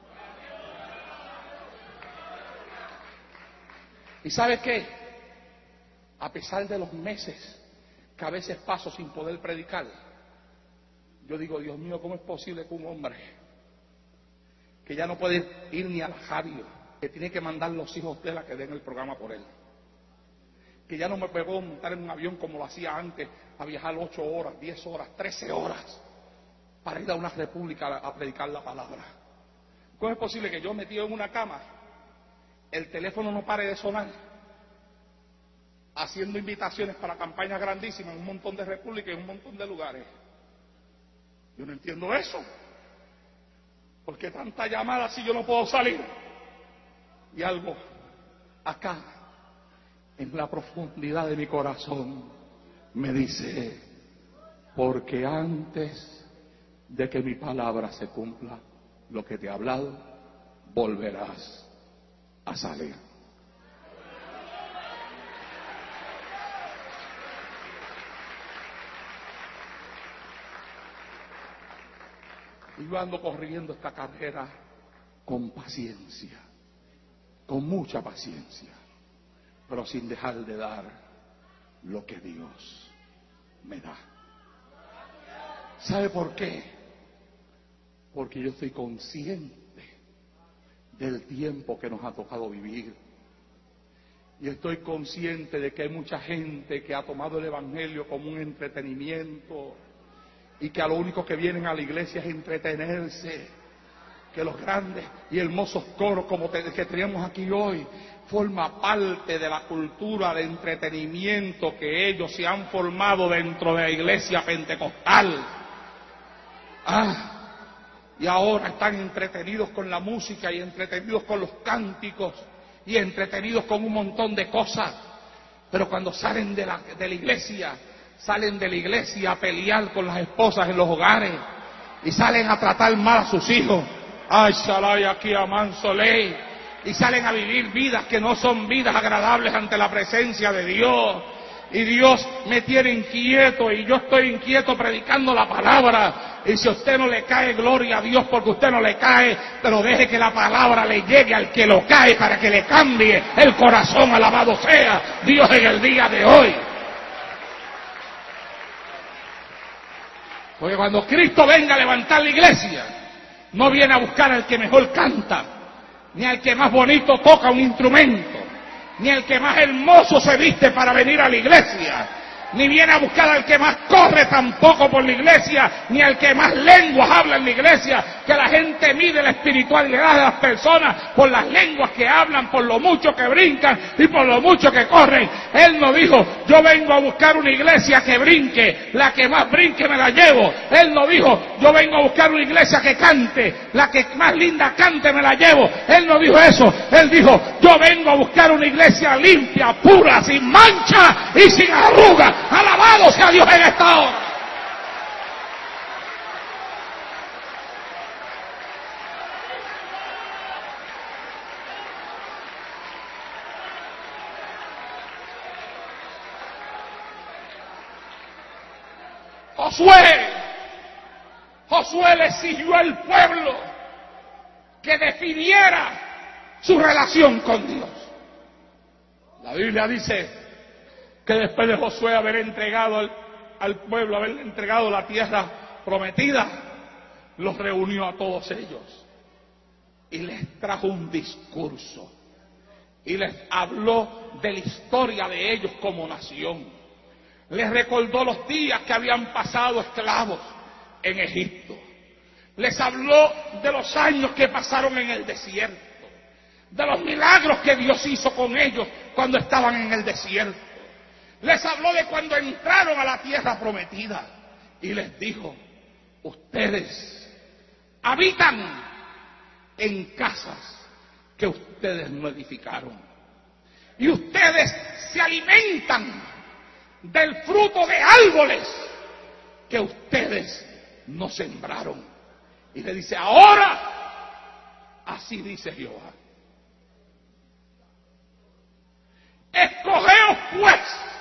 ¿Y sabe qué? A pesar de los meses que a veces paso sin poder predicar, yo digo: Dios mío, ¿cómo es posible que un hombre que ya no puede ir ni a la radio, que tiene que mandar los hijos de él a que den el programa por él, que ya no me puedo montar en un avión como lo hacía antes, a viajar ocho horas, diez horas, trece horas para ir a una república a, a predicar la palabra? ¿Cómo es posible que yo metido en una cama, el teléfono no pare de sonar, haciendo invitaciones para campañas grandísimas en un montón de repúblicas y en un montón de lugares? Yo no entiendo eso. ¿Por qué tanta llamada si yo no puedo salir? Y algo acá, en la profundidad de mi corazón, me dice: porque antes de que mi palabra se cumpla, lo que te he hablado, volverás a salir. Y yo ando corriendo esta carrera con paciencia, con mucha paciencia, pero sin dejar de dar lo que Dios me da. ¿Sabe por qué? Porque yo estoy consciente del tiempo que nos ha tocado vivir. Y estoy consciente de que hay mucha gente que ha tomado el Evangelio como un entretenimiento y que a lo único que vienen a la iglesia es entretenerse. Que los grandes y hermosos coros como te, que tenemos aquí hoy forma parte de la cultura de entretenimiento que ellos se han formado dentro de la iglesia pentecostal. Ah, y ahora están entretenidos con la música y entretenidos con los cánticos y entretenidos con un montón de cosas. Pero cuando salen de la, de la iglesia, salen de la iglesia a pelear con las esposas en los hogares y salen a tratar mal a sus hijos. Ay, Shalai, aquí a Mansoley. Y salen a vivir vidas que no son vidas agradables ante la presencia de Dios. Y Dios me tiene inquieto y yo estoy inquieto predicando la palabra. Y si a usted no le cae, gloria a Dios porque usted no le cae, pero deje que la palabra le llegue al que lo cae para que le cambie el corazón. Alabado sea Dios en el día de hoy. Porque cuando Cristo venga a levantar la iglesia, no viene a buscar al que mejor canta, ni al que más bonito toca un instrumento, ni al que más hermoso se viste para venir a la iglesia, ni viene a buscar al que más corre tampoco por la iglesia, ni al que más lenguas habla en la iglesia, que la gente mide la espiritualidad de las personas por las lenguas que hablan, por lo mucho que brincan y por lo mucho que corren. Él no dijo: yo vengo a buscar una iglesia que brinque, la que más brinque me la llevo. Él no dijo: yo vengo a buscar una iglesia que cante, la que más linda cante me la llevo. Él no dijo eso. Él dijo: yo vengo a buscar una iglesia limpia, pura, sin mancha y sin arruga. Alabado sea Dios en esta hora. Josué, Josué le exigió al pueblo que definiera su relación con Dios. La Biblia dice que después de Josué haber entregado al, al pueblo, haber entregado la tierra prometida, los reunió a todos ellos y les trajo un discurso y les habló de la historia de ellos como nación. Les recordó los días que habían pasado esclavos en Egipto. Les habló de los años que pasaron en el desierto, de los milagros que Dios hizo con ellos cuando estaban en el desierto. Les habló de cuando entraron a la tierra prometida y les dijo: ustedes habitan en casas que ustedes no edificaron y ustedes se alimentan del fruto de árboles que ustedes no sembraron. Y le dice: ahora, así dice Jehová, escogeos pues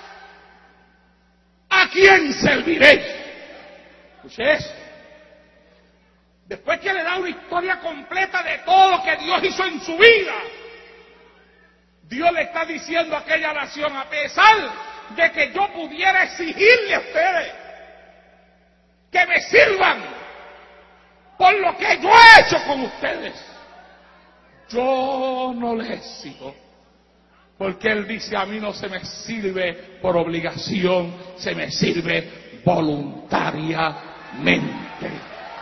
a quién serviréis. Escuche eso. Después que le da una historia completa de todo lo que Dios hizo en su vida, Dios le está diciendo a aquella nación: a pesar de que yo pudiera exigirle a ustedes que me sirvan por lo que yo he hecho con ustedes, yo no les exijo, porque Él dice: a mí no se me sirve por obligación, se me sirve voluntariamente.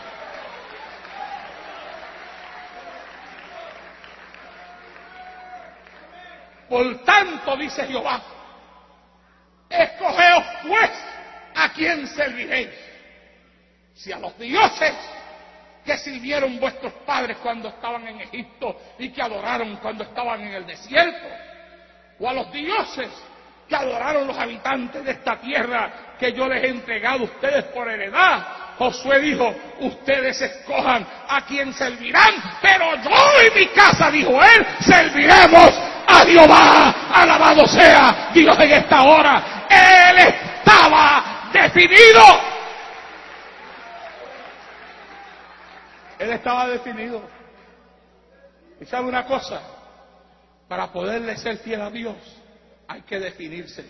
Por tanto, dice Jehová, escogeos pues a quién serviréis. Si a los dioses que sirvieron vuestros padres cuando estaban en Egipto y que adoraron cuando estaban en el desierto, o a los dioses que adoraron los habitantes de esta tierra que yo les he entregado a ustedes por heredad. Josué dijo: ustedes escojan a quién servirán, pero yo y mi casa, dijo él, serviremos a Jehová. Alabado sea Dios en esta hora. Él estaba definido. Él estaba definido. ¿Y sabe una cosa? Para poderle ser fiel a Dios hay que definirse.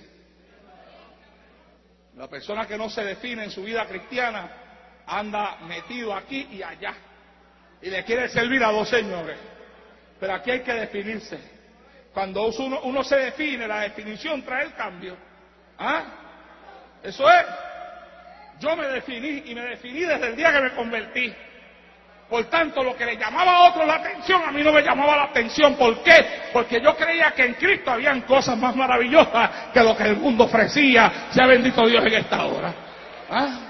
La persona que no se define en su vida cristiana anda metido aquí y allá y le quiere servir a dos señores. Pero aquí hay que definirse. Cuando uno, uno se define, la definición trae el cambio. ¿Ah? Eso es. Yo me definí y me definí desde el día que me convertí. Por tanto, lo que le llamaba a otros la atención, a mí no me llamaba la atención. ¿Por qué? Porque yo creía que en Cristo habían cosas más maravillosas que lo que el mundo ofrecía. Sea bendito Dios en esta hora. ¿Ah?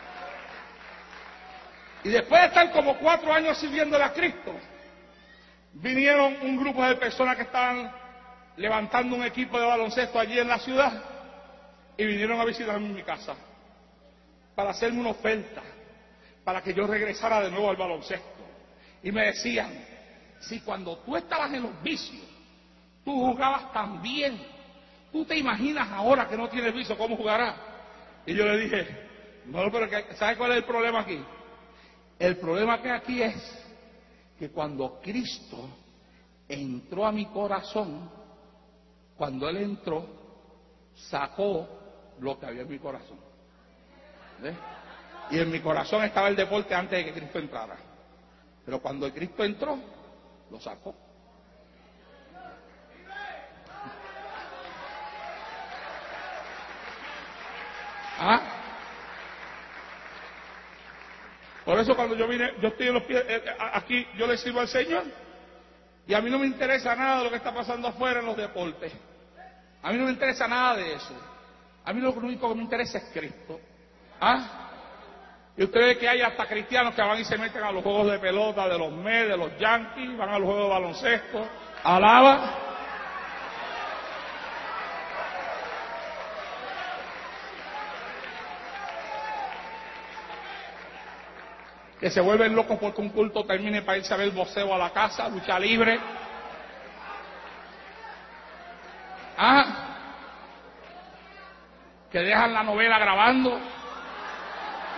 Y después de estar como cuatro años sirviéndole a Cristo, vinieron un grupo de personas que estaban levantando un equipo de baloncesto allí en la ciudad y vinieron a visitarme en mi casa para hacerme una oferta para que yo regresara de nuevo al baloncesto. Y me decían: si cuando tú estabas en los vicios tú jugabas tan bien, ¿tú te imaginas ahora que no tienes vicio cómo jugarás? Y yo le dije: no, pero ¿sabes cuál es el problema aquí? El problema que aquí es que cuando Cristo entró a mi corazón, cuando Él entró, sacó lo que había en mi corazón. ¿Ves? Y en mi corazón estaba el deporte antes de que Cristo entrara. Pero cuando Cristo entró, lo sacó. ¿Ah? Por eso cuando yo vine, yo estoy en los pies, eh, aquí yo le sirvo al Señor y a mí no me interesa nada de lo que está pasando afuera en los deportes. A mí no me interesa nada de eso. A mí lo único que me interesa es Cristo. ¿Ah? Y usted ve que hay hasta cristianos que van y se meten a los juegos de pelota de los Mets, de los Yankees, van a los juegos de baloncesto. Alaba. Que se vuelven locos porque un culto termine para irse a ver boxeo a la casa, lucha libre. Ah, que dejan la novela grabando.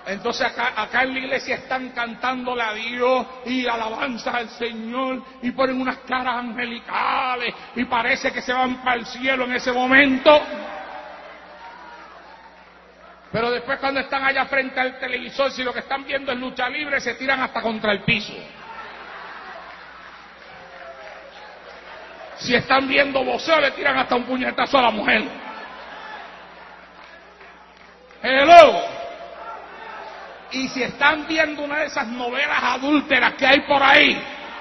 Entonces acá, acá en la iglesia están cantándole a Dios y alabanzas al Señor y ponen unas caras angelicales y parece que se van para el cielo en ese momento. Pero después cuando están allá frente al televisor, si lo que están viendo es lucha libre, se tiran hasta contra el piso. Si están viendo boxeo, le tiran hasta un puñetazo a la mujer. Hello. Y si están viendo una de esas novelas adúlteras que hay por ahí,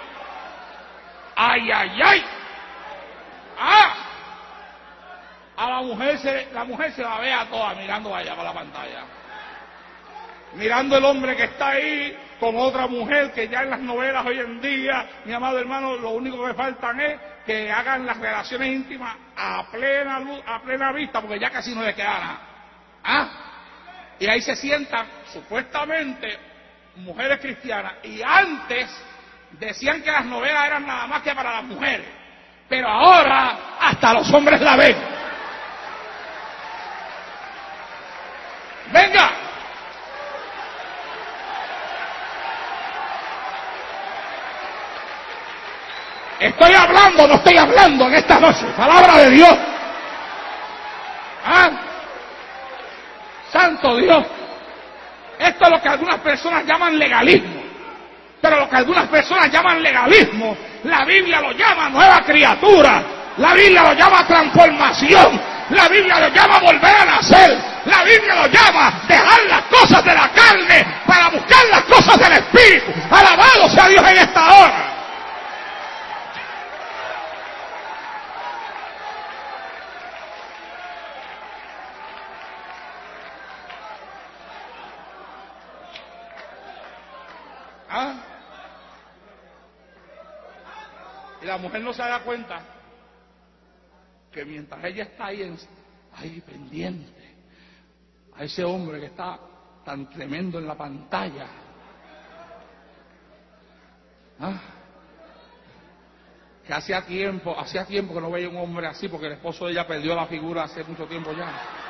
ay, ay, ay, ah, a la mujer se, la mujer se la ve a toda mirando allá para la pantalla, mirando el hombre que está ahí con otra mujer, que ya en las novelas hoy en día, mi amado hermano, lo único que faltan es que hagan las relaciones íntimas a plena luz, a plena vista, porque ya casi no les queda nada. ¿Ah? Y ahí se sientan, supuestamente, mujeres cristianas. Y antes decían que las novelas eran nada más que para las mujeres. Pero ahora hasta los hombres la ven. ¡Venga! Estoy hablando, no estoy hablando en esta noche. Palabra de Dios. ¿Ah? Santo Dios. Esto es lo que algunas personas llaman legalismo. Pero lo que algunas personas llaman legalismo, la Biblia lo llama nueva criatura. La Biblia lo llama transformación. La Biblia lo llama volver a nacer. La Biblia lo llama dejar las cosas de la carne para buscar las cosas del Espíritu. Alabado sea Dios en esta hora. ¿Ah? Y la mujer no se da cuenta que mientras ella está ahí, en, ahí pendiente a ese hombre que está tan tremendo en la pantalla, ¿ah? que hacía tiempo, hacía tiempo que no veía un hombre así, porque el esposo de ella perdió la figura hace mucho tiempo ya.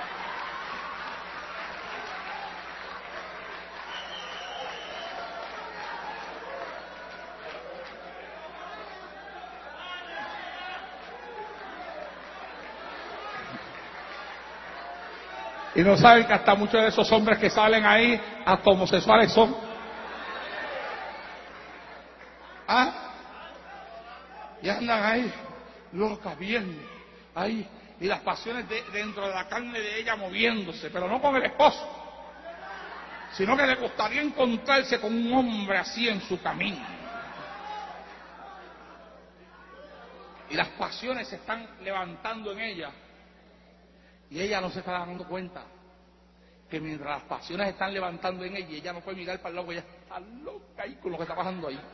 Y no saben que hasta muchos de esos hombres que salen ahí, hasta homosexuales son. ¿Ah? Y andan ahí, locas, viendo, ahí, y las pasiones de, dentro de la carne de ella moviéndose, pero no con el esposo, sino que le gustaría encontrarse con un hombre así en su camino. Y las pasiones se están levantando en ella. Y ella no se está dando cuenta que mientras las pasiones están levantando en ella, ella no puede mirar para el lado, ella está loca ahí con lo que está pasando ahí.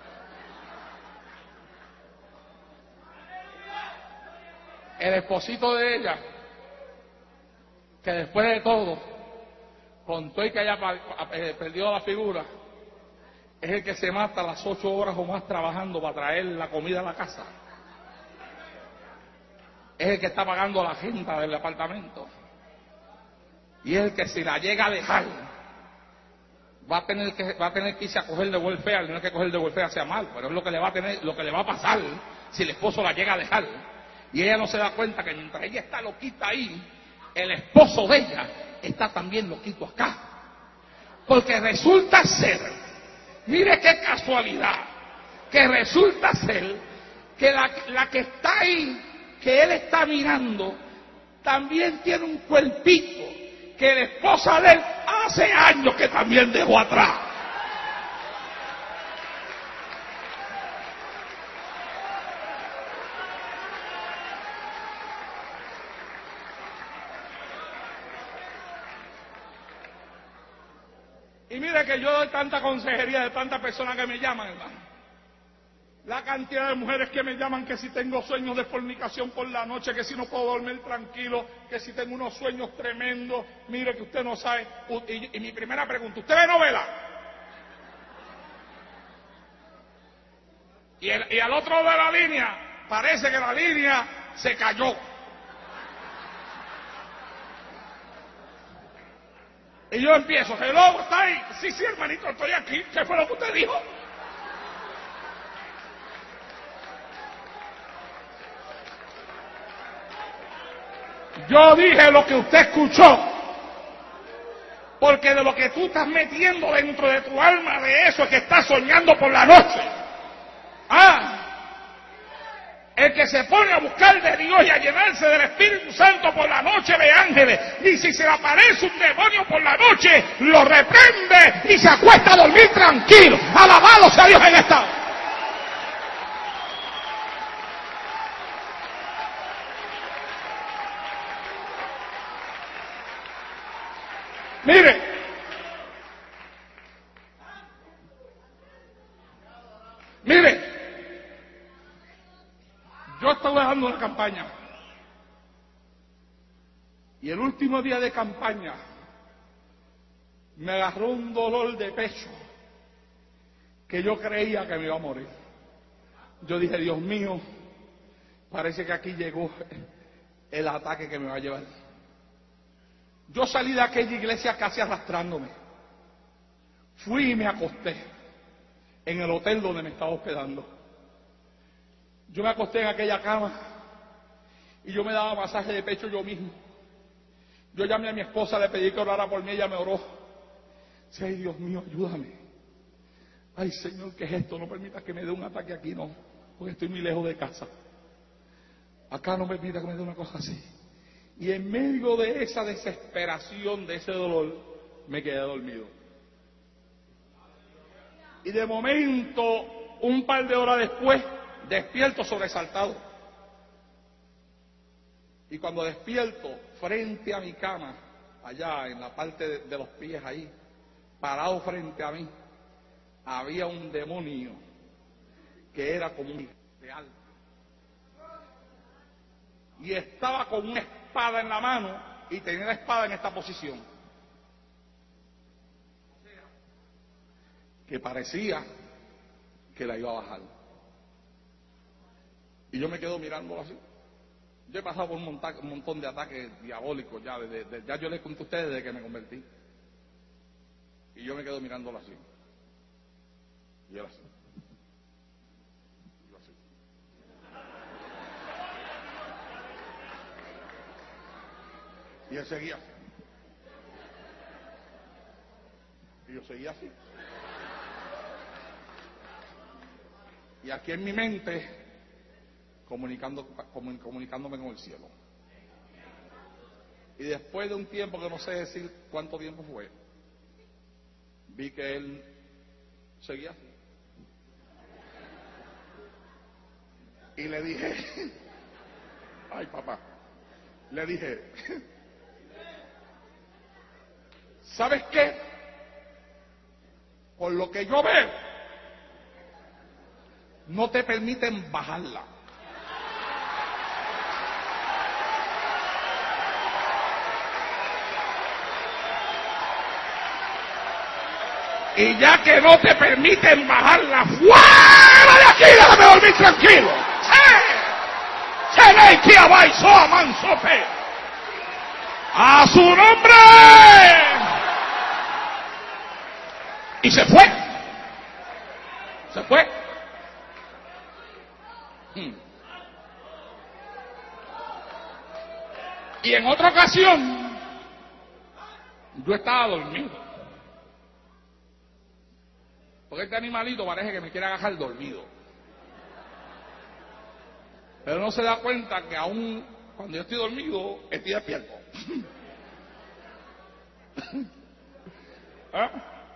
El esposito de ella, que después de todo, con todo y que haya perdido la figura, es el que se mata las ocho horas o más trabajando para traer la comida a la casa. Es el que está pagando la gente del apartamento. Y es el que si la llega a dejar, va a tener que, va a tener que irse a coger de welfare. No es que coger de welfare sea mal, pero es lo que le va a tener, lo que le va a pasar si el esposo la llega a dejar. Y ella no se da cuenta que mientras ella está loquita ahí, el esposo de ella está también loquito acá. Porque resulta ser, mire qué casualidad, que resulta ser que la, la que está ahí, que él está mirando, también tiene un cuerpito que la esposa de él hace años que también dejó atrás. Y mire que yo doy tanta consejería de tantas personas que me llaman, hermano. La cantidad de mujeres que me llaman que si tengo sueños de fornicación por la noche, que si no puedo dormir tranquilo, que si tengo unos sueños tremendos, mire que usted no sabe. Y, y mi primera pregunta, ¿usted ve novela? Y, el, y al otro de la línea, parece que la línea se cayó. Y yo empiezo, hello, ¿está ahí? Sí, sí, hermanito, estoy aquí. ¿Qué fue lo que usted dijo? Yo dije lo que usted escuchó. Porque de lo que tú estás metiendo dentro de tu alma, de eso es que estás soñando por la noche. Ah, el que se pone a buscar de Dios y a llenarse del Espíritu Santo por la noche ve ángeles. Y si se le aparece un demonio por la noche, lo reprende y se acuesta a dormir tranquilo. Alabado sea Dios en esta hora. Mire, mire, yo estaba dando una campaña y el último día de campaña me agarró un dolor de pecho que yo creía que me iba a morir. Yo dije, Dios mío, parece que aquí llegó el ataque que me va a llevar. Yo salí de aquella iglesia casi arrastrándome. Fui y me acosté en el hotel donde me estaba hospedando. Yo me acosté en aquella cama y yo me daba masaje de pecho yo mismo. Yo llamé a mi esposa, le pedí que orara por mí, ella me oró. Dice, ay Dios mío, ayúdame. Ay Señor, ¿qué es esto? No permitas que me dé un ataque aquí, no, porque estoy muy lejos de casa. Acá no permita que me dé una cosa así. Y en medio de esa desesperación, de ese dolor, me quedé dormido. Y de momento, un par de horas después, despierto sobresaltado. Y cuando despierto, frente a mi cama, allá en la parte de, de los pies ahí, parado frente a mí, había un demonio que era como un real. Y estaba con una espada en la mano y tenía la espada en esta posición. Que parecía que la iba a bajar. Y yo me quedo mirándolo así. Yo he pasado por un, monta- un montón de ataques diabólicos ya, desde, desde, ya yo les conté a ustedes desde que me convertí. Y yo me quedo mirándolo así. Y él así. Y yo así. Y él seguía así. Y yo seguía así. Y aquí en mi mente, comunicando, comunicándome con el cielo. Y después de un tiempo que no sé decir cuánto tiempo fue, vi que él seguía así. Y le dije, ay papá, le dije, ¿sabes qué? Por lo que yo veo, no te permiten bajarla. Y ya que no te permiten bajarla, ¡fuera de aquí! ¡Déjame dormir tranquilo! ¡Se ve que abaixó a mansope! ¡A su nombre! Y se fue. Se fue. Hmm. Y en otra ocasión, yo estaba dormido. Porque este animalito parece que me quiere agarrar dormido. Pero no se da cuenta que aún cuando yo estoy dormido, estoy despierto. ¿Ah?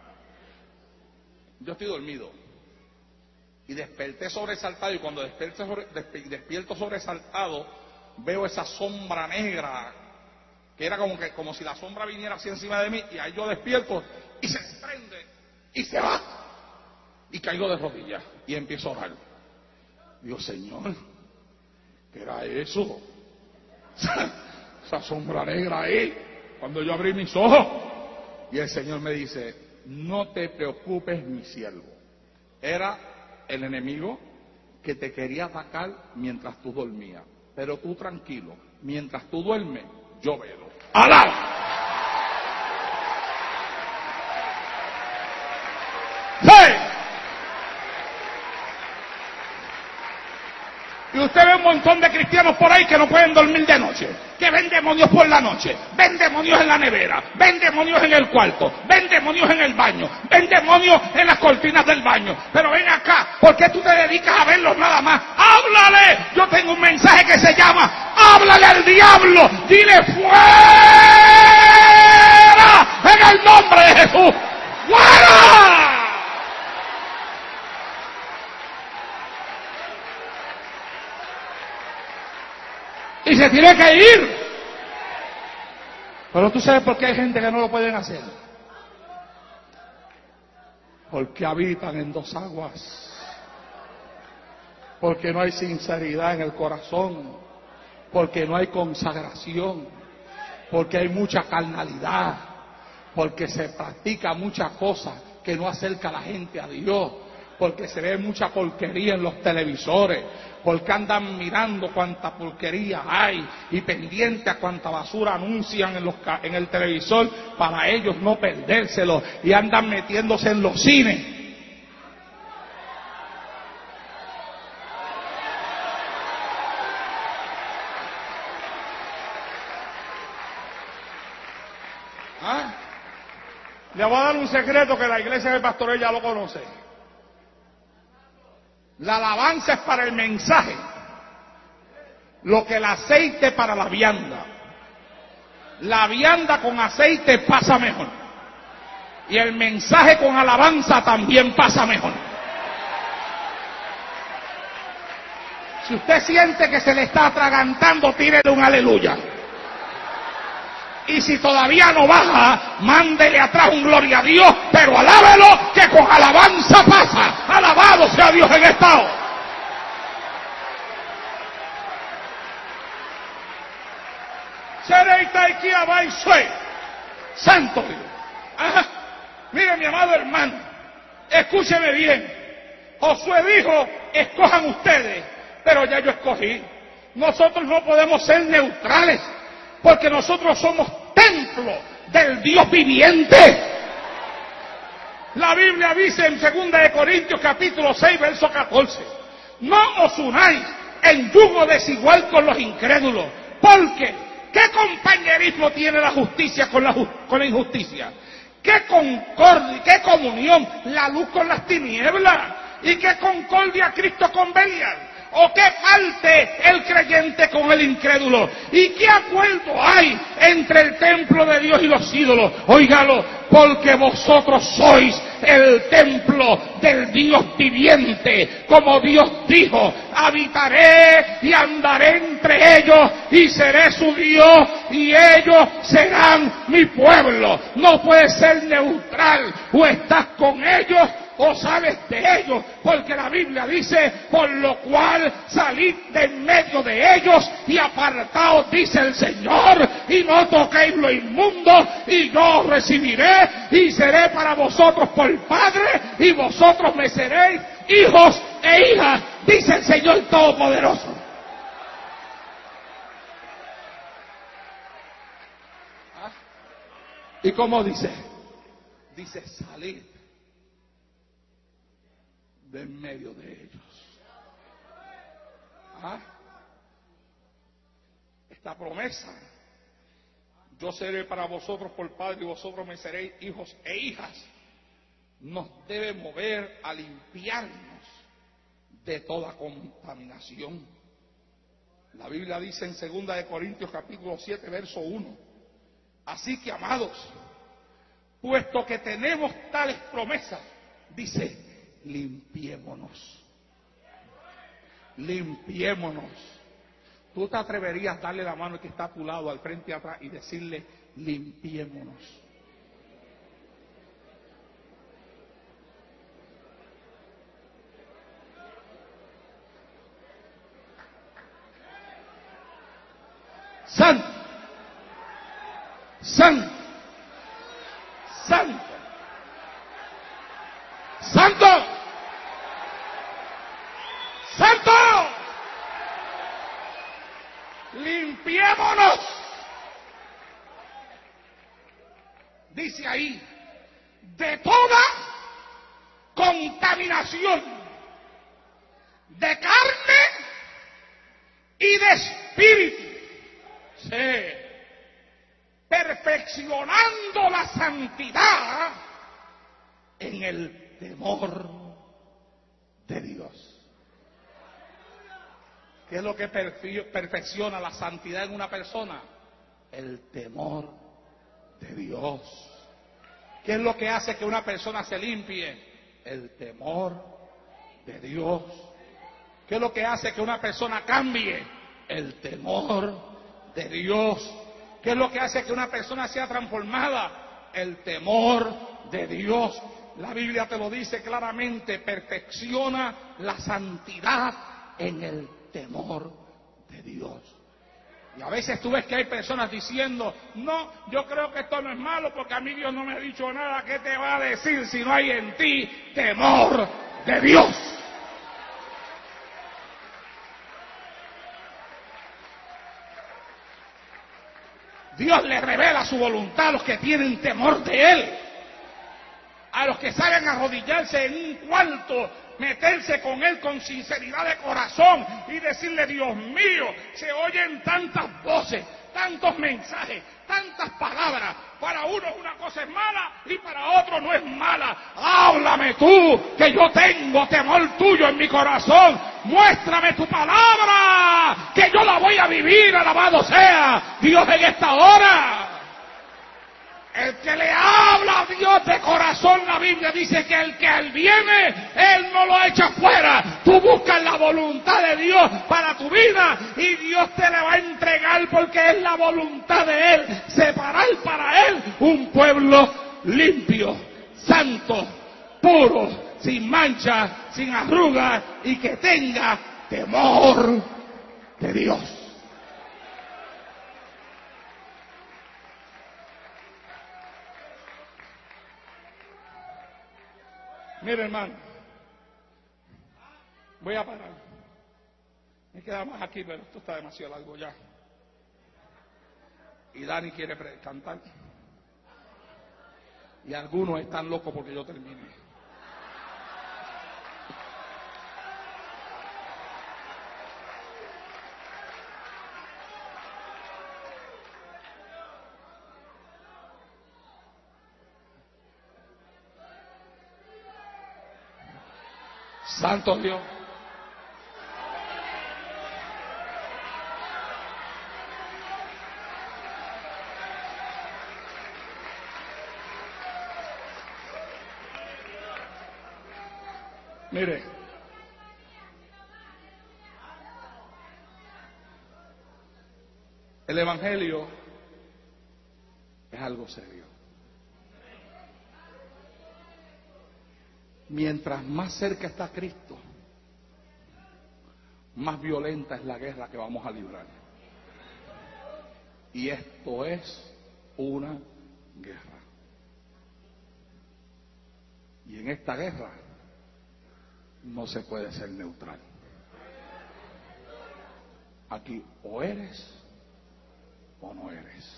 Yo estoy dormido. Y desperté sobresaltado. Y cuando despierto, sobre, despierto sobresaltado, veo esa sombra negra. Que era como, que, como si la sombra viniera así encima de mí. Y ahí yo despierto y se prende y se va. Y caigo de rodillas y empiezo a orar. Digo, Señor, ¿qué era eso? Esa sombra negra ahí. Cuando yo abrí mis ojos. Y el Señor me dice, no te preocupes, mi siervo. Era el enemigo que te quería atacar mientras tú dormías. Pero tú tranquilo, mientras tú duermes, yo velo. ¡Alaba! usted ve un montón de cristianos por ahí que no pueden dormir de noche, que ven demonios por la noche, ven demonios en la nevera, ven demonios en el cuarto, ven demonios en el baño, ven demonios en las cortinas del baño. Pero ven acá, ¿por qué tú te dedicas a verlos nada más? ¡Háblale! Yo tengo un mensaje que se llama ¡háblale al diablo! ¡Dile fuera! ¡En el nombre de Jesús! ¡Fuera! Y se tiene que ir. Pero tú sabes por qué hay gente que no lo pueden hacer. Porque habitan en dos aguas. Porque no hay sinceridad en el corazón. Porque no hay consagración. Porque hay mucha carnalidad. Porque se practica muchas cosas que no acerca a la gente a Dios. Porque se ve mucha porquería en los televisores, porque andan mirando cuánta porquería hay y pendiente a cuánta basura anuncian en, los, en el televisor para ellos no perdérselo, y andan metiéndose en los cines. ¿Ah? Le voy a dar un secreto que la iglesia del pastoreo ya lo conoce. La alabanza es para el mensaje, lo que el aceite para la vianda. La vianda con aceite pasa mejor, y el mensaje con alabanza también pasa mejor. Si usted siente que se le está atragantando, tírele un aleluya. Y si todavía no baja, mándele atrás un gloria a Dios, pero alábelo, que con alabanza pasa. Alabado sea Dios en esta hora. Santo Dios. Ajá. Mire, mi amado hermano, escúcheme bien. Josué dijo, escojan ustedes, pero ya yo escogí. Nosotros no podemos ser neutrales, porque nosotros somos templo del Dios viviente. La Biblia dice en segunda de Corintios capítulo seis, verso catorce, no os unáis en yugo desigual con los incrédulos, porque ¿qué compañerismo tiene la justicia con la, con la injusticia? ¿Qué concordia, qué comunión la luz con las tinieblas? ¿Y qué concordia Cristo con Belial? ¿O qué parte el creyente con el incrédulo? ¿Y qué acuerdo hay entre el templo de Dios y los ídolos? Óigalo, porque vosotros sois el templo del Dios viviente. Como Dios dijo, habitaré y andaré entre ellos y seré su Dios y ellos serán mi pueblo. No puedes ser neutral, o estás con ellos o sales de ellos, porque la Biblia dice, por lo cual salid de en medio de ellos y apartaos, dice el Señor, y no toquéis lo inmundo, y yo os recibiré y seré para vosotros por Padre, y vosotros me seréis hijos e hijas, dice el Señor Todopoderoso. ¿Ah? ¿Y cómo dice? Dice, salid de en medio de ellos. ¿Ah? Esta promesa, yo seré para vosotros por Padre y vosotros me seréis hijos e hijas, nos debe mover a limpiarnos de toda contaminación. La Biblia dice en segunda de Corintios capítulo siete, verso uno, así que, amados, puesto que tenemos tales promesas, dice, limpiémonos. Limpiémonos. Tú te atreverías a darle la mano al que está a tu lado, al frente y atrás, y decirle, limpiémonos. Santo, santo, santo, santo, santo, limpiémonos. Dice ahí, de toda contaminación de carne y de espíritu. Sí. Perfeccionando la santidad en el temor de Dios. ¿Qué es lo que perfecciona la santidad en una persona? El temor de Dios. ¿Qué es lo que hace que una persona se limpie? El temor de Dios. ¿Qué es lo que hace que una persona cambie? El temor de Dios. ¿Qué es lo que hace que una persona sea transformada? El temor de Dios. La Biblia te lo dice claramente, perfecciona la santidad en el temor de Dios. Y a veces tú ves que hay personas diciendo, no, yo creo que esto no es malo porque a mí Dios no me ha dicho nada. ¿Qué te va a decir si no hay en ti temor de Dios? Dios le revela su voluntad a los que tienen temor de Él. A los que saben arrodillarse en un cuarto, meterse con Él con sinceridad de corazón y decirle, Dios mío, se oyen tantas voces, tantos mensajes, tantas palabras. Para uno una cosa es mala y para otro no es mala. Háblame tú, que yo tengo temor tuyo en mi corazón. Muéstrame tu palabra, que yo la voy a vivir. Alabado sea Dios en esta hora. El que le habla a Dios de corazón, la Biblia dice que el que a Él viene, Él no lo echa fuera. Tú buscas la voluntad de Dios para tu vida y Dios te la va a entregar porque es la voluntad de Él, separar para Él un pueblo limpio, santo, puro, sin mancha, sin arrugas y que tenga temor de Dios. Mire, hermano, voy a parar. Me queda más aquí, pero esto está demasiado largo ya. Y Dani quiere cantar. Y algunos están locos porque yo termine. Santo Dios. Mire, el Evangelio es algo serio. Mientras más cerca está Cristo, más violenta es la guerra que vamos a librar. Y esto es una guerra. Y en esta guerra no se puede ser neutral. Aquí o eres o no eres.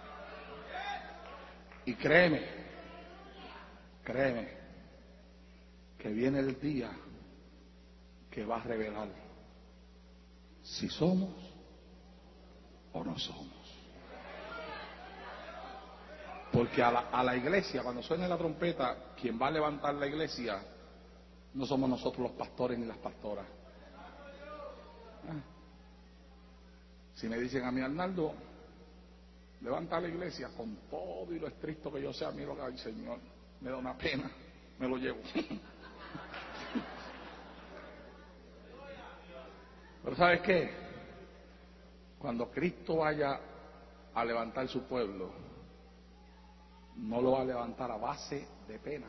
Y créeme, créeme, que viene el día que va a revelar si somos o no somos. Porque a la, a la iglesia, cuando suene la trompeta, quien va a levantar la iglesia no somos nosotros los pastores ni las pastoras. ¿Ah? Si me dicen a mí, Arnaldo, levanta la iglesia, con todo y lo estricto que yo sea, miro que, ay, Señor, me da una pena, me lo llevo. Pero ¿sabes qué? Cuando Cristo vaya a levantar su pueblo, no lo va a levantar a base de pena.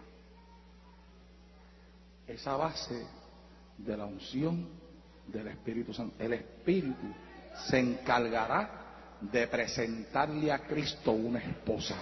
Es a base de la unción del Espíritu Santo. El Espíritu se encargará de presentarle a Cristo una esposa.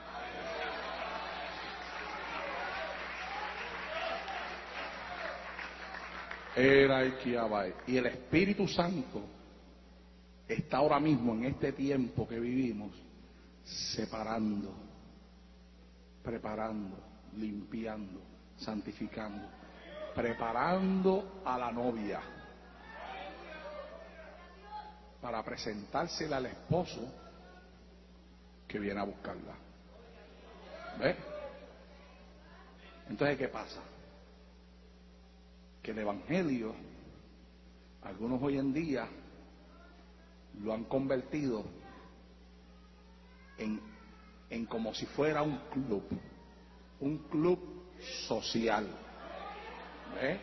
Era y Kiabai. Y el Espíritu Santo está ahora mismo en este tiempo que vivimos separando, preparando, limpiando, santificando, preparando a la novia. para presentársela al esposo que viene a buscarla. ¿Ves? Entonces, ¿qué pasa? Que el evangelio, algunos hoy en día lo han convertido en, en como si fuera un club, un club social. ¿Ves?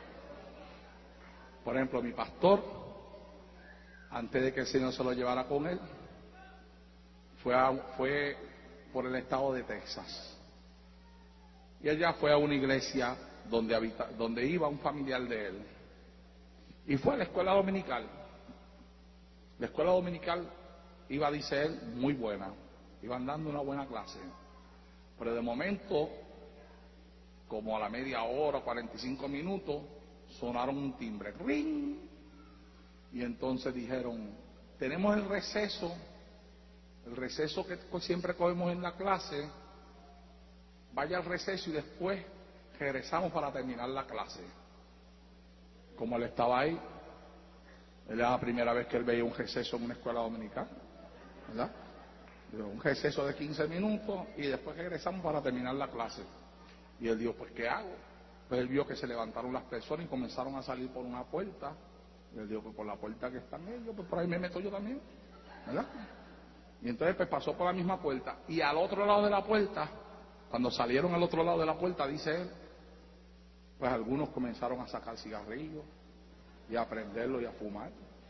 Por ejemplo, mi pastor, antes de que el Señor se lo llevara con él, fue, a, fue por el estado de Texas. Y allá fue a una iglesia donde, habita, donde iba un familiar de él. Y fue a la escuela dominical. La escuela dominical iba, dice él, muy buena. Iban dando una buena clase. Pero de momento, como a la media hora, cuarenta y cinco minutos, sonaron un timbre. ¡Ring! Y entonces dijeron, tenemos el receso, el receso que siempre cogemos en la clase, vaya al receso y después regresamos para terminar la clase. Como él estaba ahí, era la primera vez que él veía un receso en una escuela dominical, ¿verdad? Un receso de quince minutos y después regresamos para terminar la clase. Y él dijo, pues ¿qué hago? Pues él vio que se levantaron las personas y comenzaron a salir por una puerta. Y él dijo, pues por la puerta que están ellos, pues por ahí me meto yo también, ¿verdad? Y entonces pues pasó por la misma puerta. Y al otro lado de la puerta, cuando salieron al otro lado de la puerta, dice él, pues algunos comenzaron a sacar cigarrillos y a prenderlo y a fumar.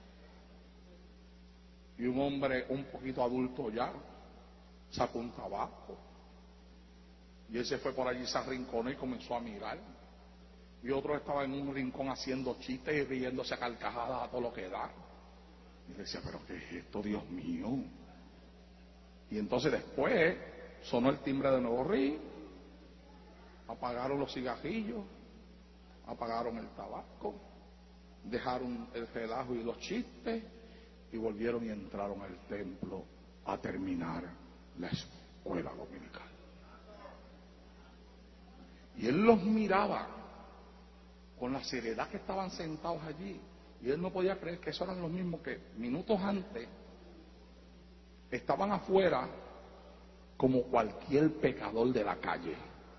Y un hombre un poquito adulto ya sacó un tabaco. Y él se fue por allí, se arrinconó y comenzó a mirar. Y otro estaba en un rincón haciendo chistes y riéndose a carcajadas a todo lo que da. Y decía, pero ¿qué es esto, Dios mío? Y entonces después sonó el timbre de nuevo ring, apagaron los cigarrillos, apagaron el tabaco, dejaron el relajo y los chistes y volvieron y entraron al templo a terminar la escuela dominical. Y él los miraba con la seriedad que estaban sentados allí, y él no podía creer que esos eran los mismos que minutos antes estaban afuera como cualquier pecador de la calle.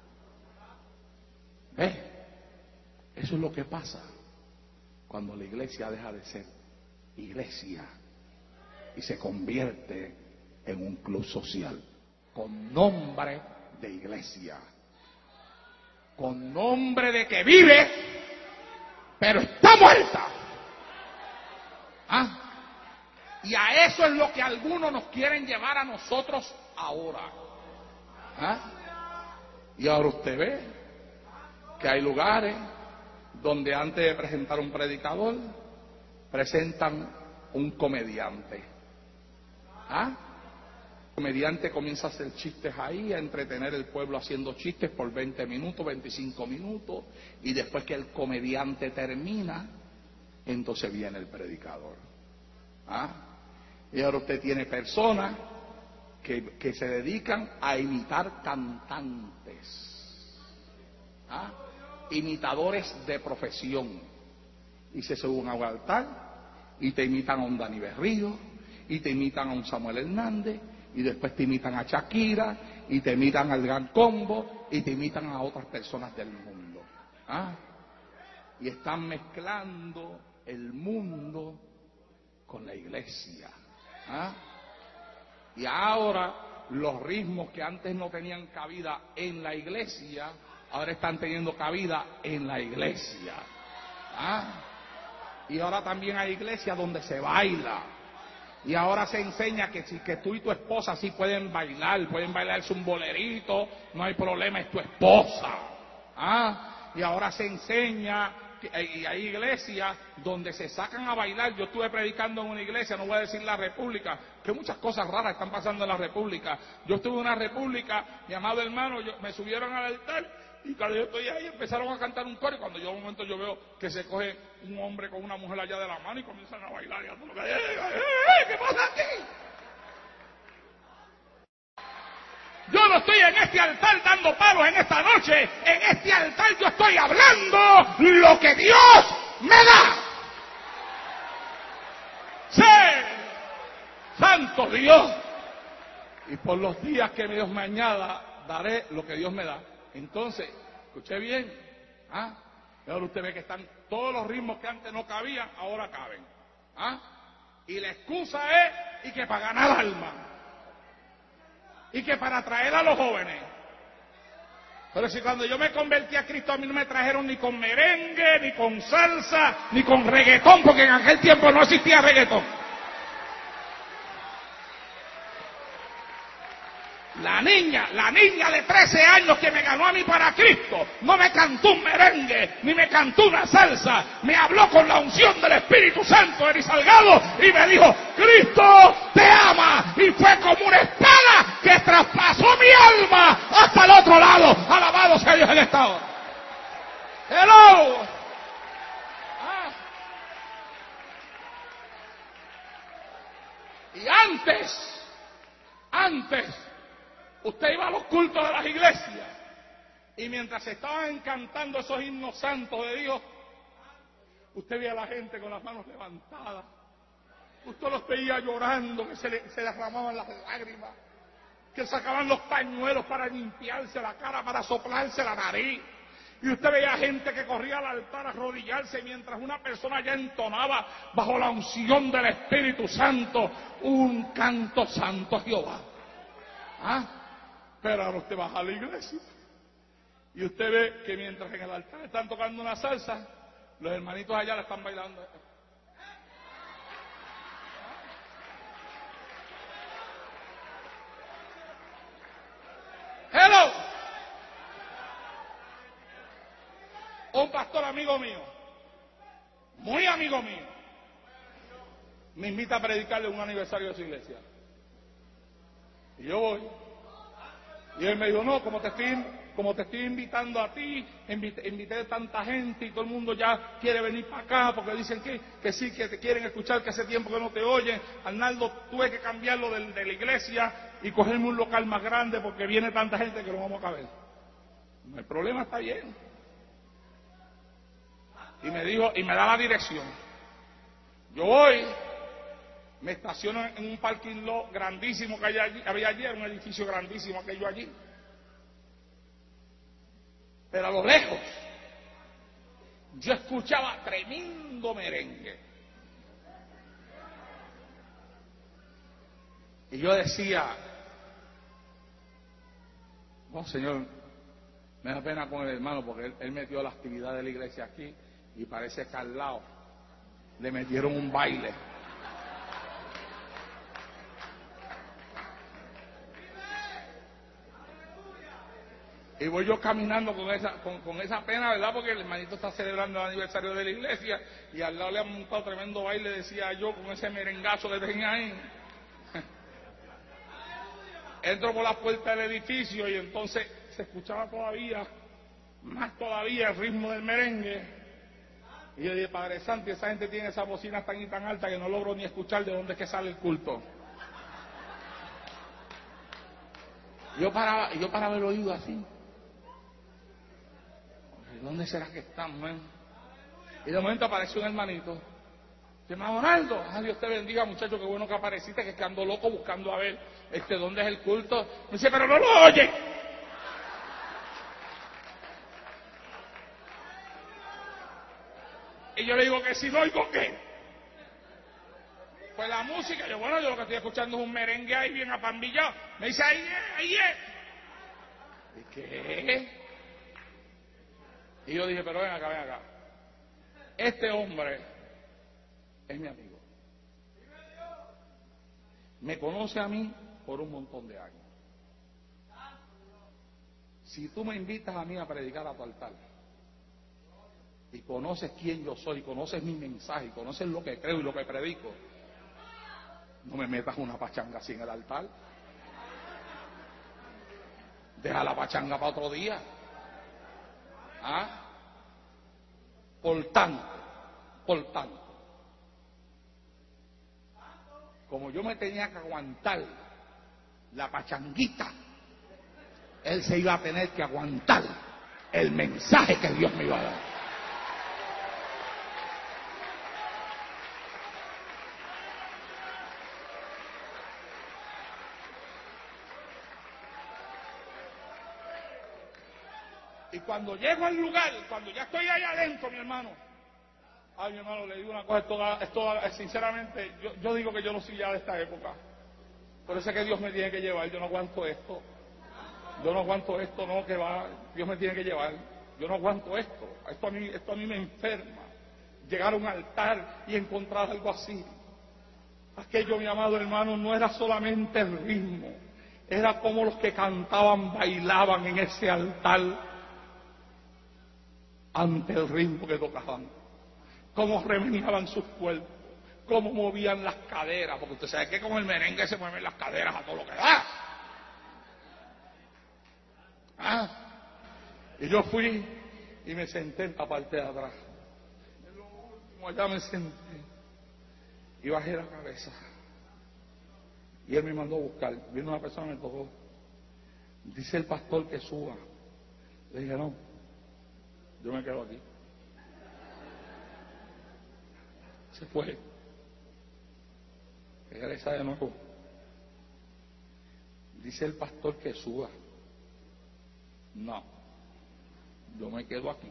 ¿Ves? Eso es lo que pasa cuando la iglesia deja de ser iglesia y se convierte en un club social con nombre de iglesia, con nombre de que vive, pero está muerta. ¿Ah? Y a eso es lo que algunos nos quieren llevar a nosotros ahora. ¿Ah? Y ahora usted ve que hay lugares donde antes de presentar un predicador, presentan un comediante. ¿Ah? El comediante comienza a hacer chistes ahí, a entretener el pueblo haciendo chistes por veinte minutos, veinticinco minutos, y después que el comediante termina, entonces viene el predicador. ¿Ah? Y ahora usted tiene personas que, que se dedican a imitar cantantes. ¿Ah? Imitadores de profesión. Y se suben a un altar y te imitan a un Dani Berrío, y te imitan a un Samuel Hernández, y después te imitan a Shakira, y te imitan al Gran Combo, y te imitan a otras personas del mundo. ¿Ah? Y están mezclando el mundo con la iglesia. ¿Ah? Y ahora los ritmos que antes no tenían cabida en la iglesia, ahora están teniendo cabida en la iglesia. ¿Ah? Y ahora también hay iglesias donde se baila. Y ahora se enseña que si que tú y tu esposa sí pueden bailar, pueden bailarse un bolerito, no hay problema, es tu esposa. ¿Ah? Y ahora se enseña, que, y hay iglesias donde se sacan a bailar. Yo estuve predicando en una iglesia, no voy a decir la República, que muchas cosas raras están pasando en la República. Yo estuve en una República, mi amado hermano, yo, me subieron al altar. Y cuando yo estoy ahí empezaron a cantar un coro, y cuando yo un momento yo veo que se coge un hombre con una mujer allá de la mano y comienzan a bailar y a todo lo que... ¡Eh, eh, eh! ¿Qué pasa aquí? Yo no estoy en este altar dando palos en esta noche. En este altar yo estoy hablando lo que Dios me da. ¡Sí! santo Dios. Y por los días que Dios me añada, daré lo que Dios me da. Entonces, escuché bien. ¿Ah? Y ahora usted ve que están todos los ritmos que antes no cabían, ahora caben. ¿Ah? Y la excusa es, y que para ganar alma. Y que para atraer a los jóvenes. Pero si cuando yo me convertí a Cristo a mí no me trajeron ni con merengue, ni con salsa, ni con reggaetón, porque en aquel tiempo no existía reggaetón. La niña, la niña de trece años que me ganó a mí para Cristo, no me cantó un merengue, ni me cantó una salsa, me habló con la unción del Espíritu Santo de Salgado y me dijo, Cristo te ama, y fue como una espada que traspasó mi alma hasta el otro lado. Alabado sea Dios en esta hora. Hello. Ah. Y antes, antes, usted iba a los cultos de las iglesias y mientras se estaban cantando esos himnos santos de Dios, usted veía a la gente con las manos levantadas. Usted los veía llorando, que se, le, se derramaban las lágrimas, que sacaban los pañuelos para limpiarse la cara, para soplarse la nariz. Y usted veía gente que corría al altar a arrodillarse mientras una persona ya entonaba bajo la unción del Espíritu Santo un canto santo a Jehová. ¿Ah? Pero ahora usted baja a la iglesia y usted ve que mientras en el altar están tocando una salsa, los hermanitos allá la están bailando. Hello. Un pastor amigo mío, muy amigo mío, me invita a predicarle un aniversario de su iglesia. Y yo voy. Y él me dijo, no, como te estoy, como te estoy invitando a ti, invité, invité a tanta gente y todo el mundo ya quiere venir para acá porque dicen que, que sí, que te quieren escuchar, que hace tiempo que no te oyen. Arnaldo, tuve que cambiarlo de, de la iglesia y cogerme un local más grande porque viene tanta gente que no vamos a caber. El problema está lleno. Y me dijo, y me da la dirección. Yo voy, me estaciono en un parking lot grandísimo que había allí, había allí, era un edificio grandísimo aquello allí. Pero a lo lejos, yo escuchaba tremendo merengue. Y yo decía, oh Señor, me da pena con el hermano porque él, él metió la actividad de la iglesia aquí y parece que al lado le metieron un baile. Y voy yo caminando con esa, con, con esa pena, ¿verdad? Porque el hermanito está celebrando el aniversario de la iglesia y al lado le han montado tremendo baile, decía yo, con ese merengazo que tenía ahí. Entro por la puerta del edificio y entonces se escuchaba todavía, más todavía el ritmo del merengue. Y yo dije, Padre Santo, esa gente tiene esa bocina tan y tan alta que no logro ni escuchar de dónde es que sale el culto. Yo paraba, yo paraba el oído así. ¿Dónde será que estamos, man? Y de momento apareció un hermanito. Dice, hermano Ronaldo, ah, Dios te bendiga, muchacho, qué bueno que apareciste, que es que ando loco buscando a ver este dónde es el culto. Me dice, pero no lo oye. Y yo le digo que si no oigo, ¿qué? Pues la música, yo bueno, yo lo que estoy escuchando es un merengue ahí bien apambillado. Me dice, ahí es, ahí es. ¿Y qué? Y yo dije, pero ven acá, ven acá. Este hombre es mi amigo. Me conoce a mí por un montón de años. Si tú me invitas a mí a predicar a tu altar y conoces quién yo soy, conoces mi mensaje, conoces lo que creo y lo que predico, no me metas una pachanga así en el altar. Deja la pachanga para otro día. ¿Ah? Por tanto, por tanto, como yo me tenía que aguantar la pachanguita, él se iba a tener que aguantar el mensaje que Dios me iba a dar. Y cuando llego al lugar, cuando ya estoy ahí adentro, mi hermano, ay, mi hermano, le digo una cosa, esto, esto sinceramente, yo, yo digo que yo no soy ya de esta época. Por eso es que Dios me tiene que llevar, yo no aguanto esto. Yo no aguanto esto, no, que va, Dios me tiene que llevar. Yo no aguanto esto, esto a mí, esto a mí me enferma. Llegar a un altar y encontrar algo así. Aquello, mi amado hermano, no era solamente el ritmo, era como los que cantaban, bailaban en ese altar ante el ritmo que tocaban, cómo remeneaban sus cuerpos, cómo movían las caderas, porque usted sabe que con el merengue se mueven las caderas a todo lo que da. ¿Ah? Y yo fui y me senté en la parte de atrás. En lo último allá me senté y bajé la cabeza. Y él me mandó a buscar. Vino una persona y me tocó. Dice el pastor que suba. Le dije, no, yo me quedo aquí. Se fue. Regresa de nuevo. Dice el pastor que suba. No, yo me quedo aquí.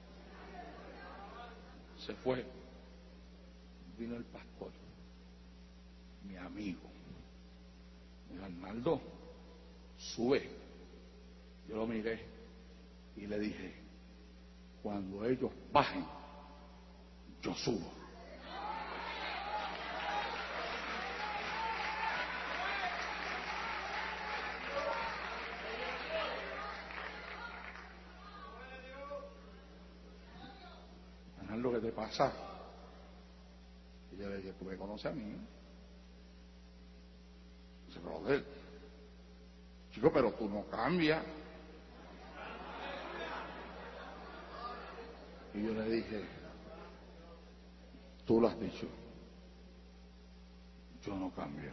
Se fue. Vino el pastor, mi amigo. Me dijo, Arnaldo, sube. Yo lo miré y le dije, cuando ellos bajen, yo subo. Arnaldo, ¿qué te pasa? Y yo le dije, tú me conoces a mí. Dice, brother, chico, pero tú no cambias. Y yo le dije, tú lo has dicho, yo no cambio.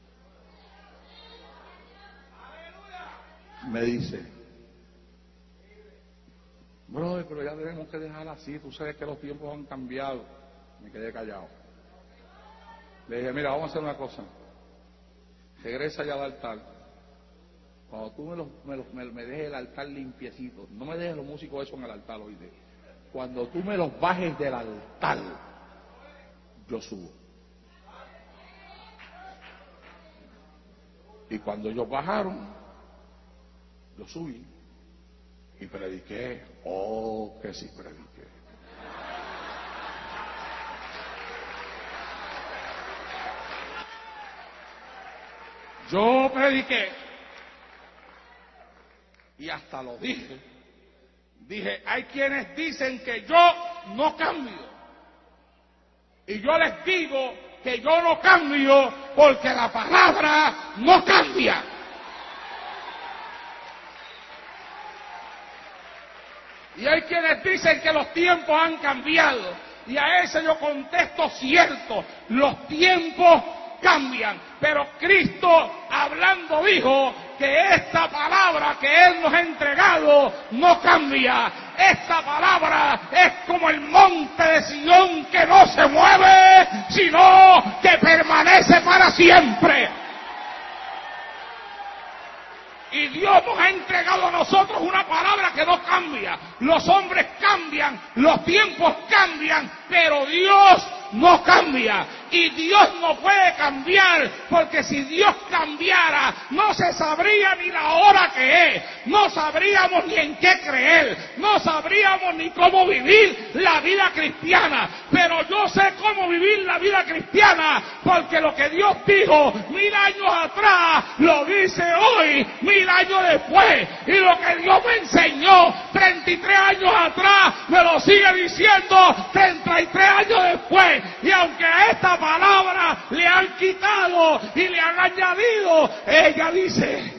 Me dice, brother, pero ya tenemos que dejar así, tú sabes que los tiempos han cambiado. Me quedé callado. Le dije, mira, vamos a hacer una cosa. Regresa ya al altar. Cuando tú me, los, me, los, me, me dejes el altar limpiecito, no me dejes los músicos eso en el altar, oíste. Cuando tú me los bajes del altar, yo subo. Y cuando ellos bajaron, yo subí y prediqué. Oh, que sí prediqué. Yo prediqué y hasta lo dije. Dije, hay quienes dicen que yo no cambio. Y yo les digo que yo no cambio porque la palabra no cambia. Y hay quienes dicen que los tiempos han cambiado. Y a eso yo contesto cierto, los tiempos cambian, pero Cristo hablando dijo que esta palabra que Él nos ha entregado no cambia. Esta palabra es como el monte de Sion que no se mueve, sino que permanece para siempre. Y Dios nos ha entregado a nosotros una palabra que no cambia. Los hombres cambian, los tiempos cambian, pero Dios no cambia. Y Dios no puede cambiar, porque si Dios cambiara, no se sabría ni la hora que es, no sabríamos ni en qué creer, no sabríamos ni cómo vivir la vida cristiana. Pero yo sé cómo vivir la vida cristiana, porque lo que Dios dijo mil años atrás, lo dice hoy, mil años después. Y lo que Dios me enseñó treinta y tres años atrás, me lo sigue diciendo treinta y tres años después. Y aunque a esta palabra le han quitado y le han añadido, ella dice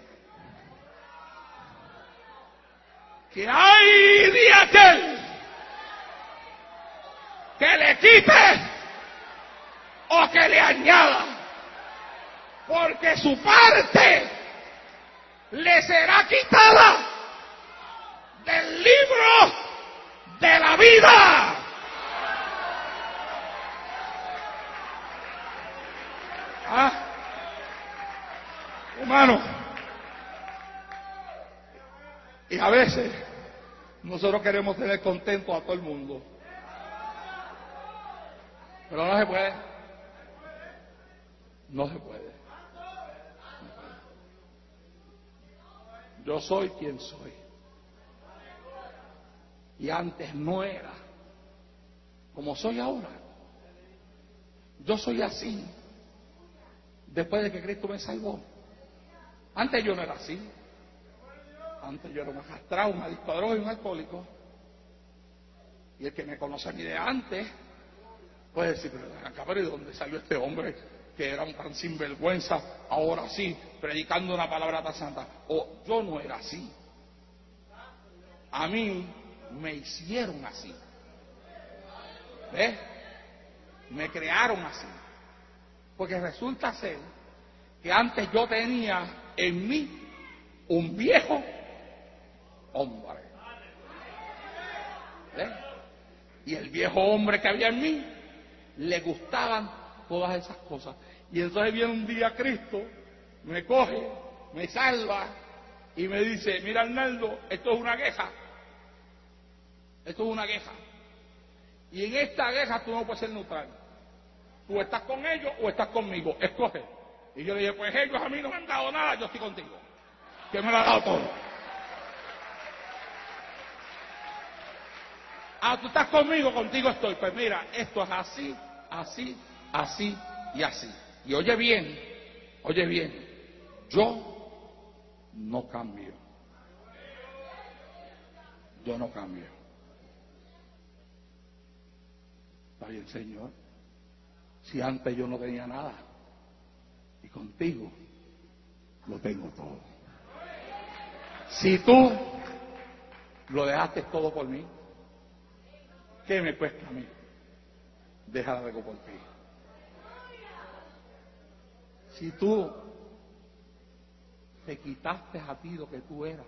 que hay de aquel que le quite o que le añada, porque su parte le será quitada del libro de la vida. Ah, hermano, y a veces Nosotros queremos tener contento a todo el mundo, pero no se puede. No se puede. Yo soy quien soy. Y antes no era como soy ahora. Yo soy así después de que Cristo me salvó. Antes yo no era así. Antes yo era un arrastrado, un adicto a drogas y un alcohólico. Y el que me conoce a mí de antes puede decir, pero acá, ¿de dónde salió este hombre que era un tan sinvergüenza, ahora sí, predicando una palabra tan santa? O yo no era así. A mí me hicieron así. ¿Ves? Me crearon así. Porque resulta ser que antes yo tenía en mí un viejo hombre. ¿Ves? Y el viejo hombre que había en mí le gustaban todas esas cosas. Y entonces viene un día Cristo, me coge, me salva y me dice, mira Arnaldo, esto es una queja. Esto es una queja. Y en esta queja tú no puedes ser neutral. Tú estás con ellos o estás conmigo, escoge. Y yo le dije, pues ellos a mí no me han dado nada, yo estoy contigo, que me lo ha dado todo. Ah, tú estás conmigo, contigo estoy. Pues mira, esto es así, así, así y así. Y oye bien, oye bien, yo no cambio. Yo no cambio. Está bien, Señor. Si antes yo no tenía nada, y contigo lo tengo todo. Si tú lo dejaste todo por mí, ¿qué me cuesta a mí dejar algo por ti? Si tú te quitaste a ti lo que tú eras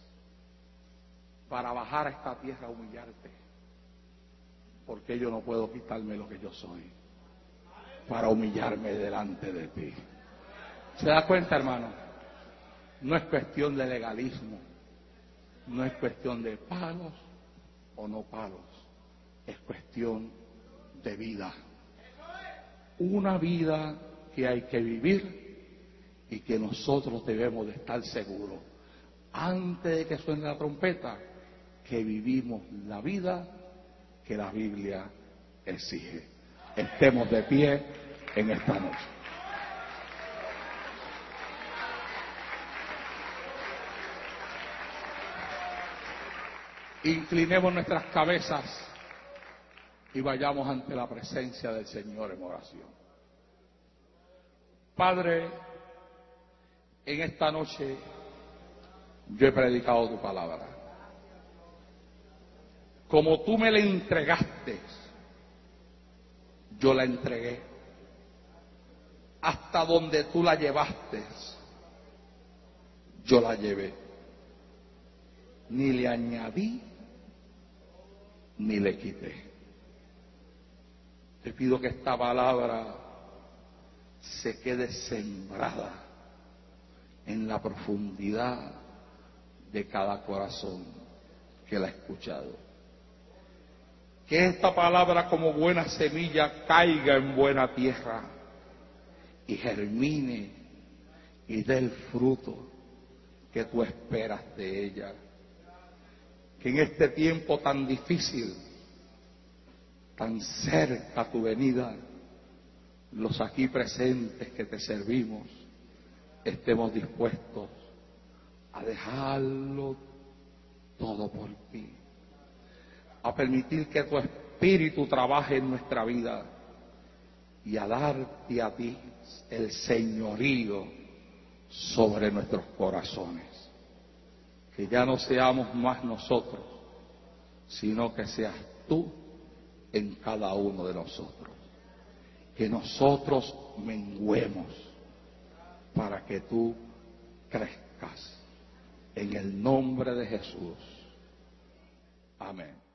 para bajar a esta tierra a humillarte, ¿por qué yo no puedo quitarme lo que yo soy para humillarme delante de ti? ¿Se da cuenta, hermano? No es cuestión de legalismo, no es cuestión de palos o no palos, es cuestión de vida. Una vida que hay que vivir y que nosotros debemos de estar seguros, antes de que suene la trompeta, que vivimos la vida que la Biblia exige. Estemos de pie en esta noche. Inclinemos nuestras cabezas y vayamos ante la presencia del Señor en oración. Padre, en esta noche yo he predicado tu palabra. Como tú me la entregaste, yo la entregué. Hasta donde tú la llevaste, yo la llevé. Ni le añadí, ni le quité. Te pido que esta palabra se quede sembrada en la profundidad de cada corazón que la ha escuchado. Que esta palabra como buena semilla caiga en buena tierra y germine y dé el fruto que tú esperas de ella. Que en este tiempo tan difícil, tan cerca a tu venida, los aquí presentes que te servimos, estemos dispuestos a dejarlo todo por ti, a permitir que tu Espíritu trabaje en nuestra vida y a darte a ti el señorío sobre nuestros corazones. Que ya no seamos más nosotros, sino que seas tú en cada uno de nosotros. Que nosotros menguemos para que tú crezcas. En el nombre de Jesús. Amén.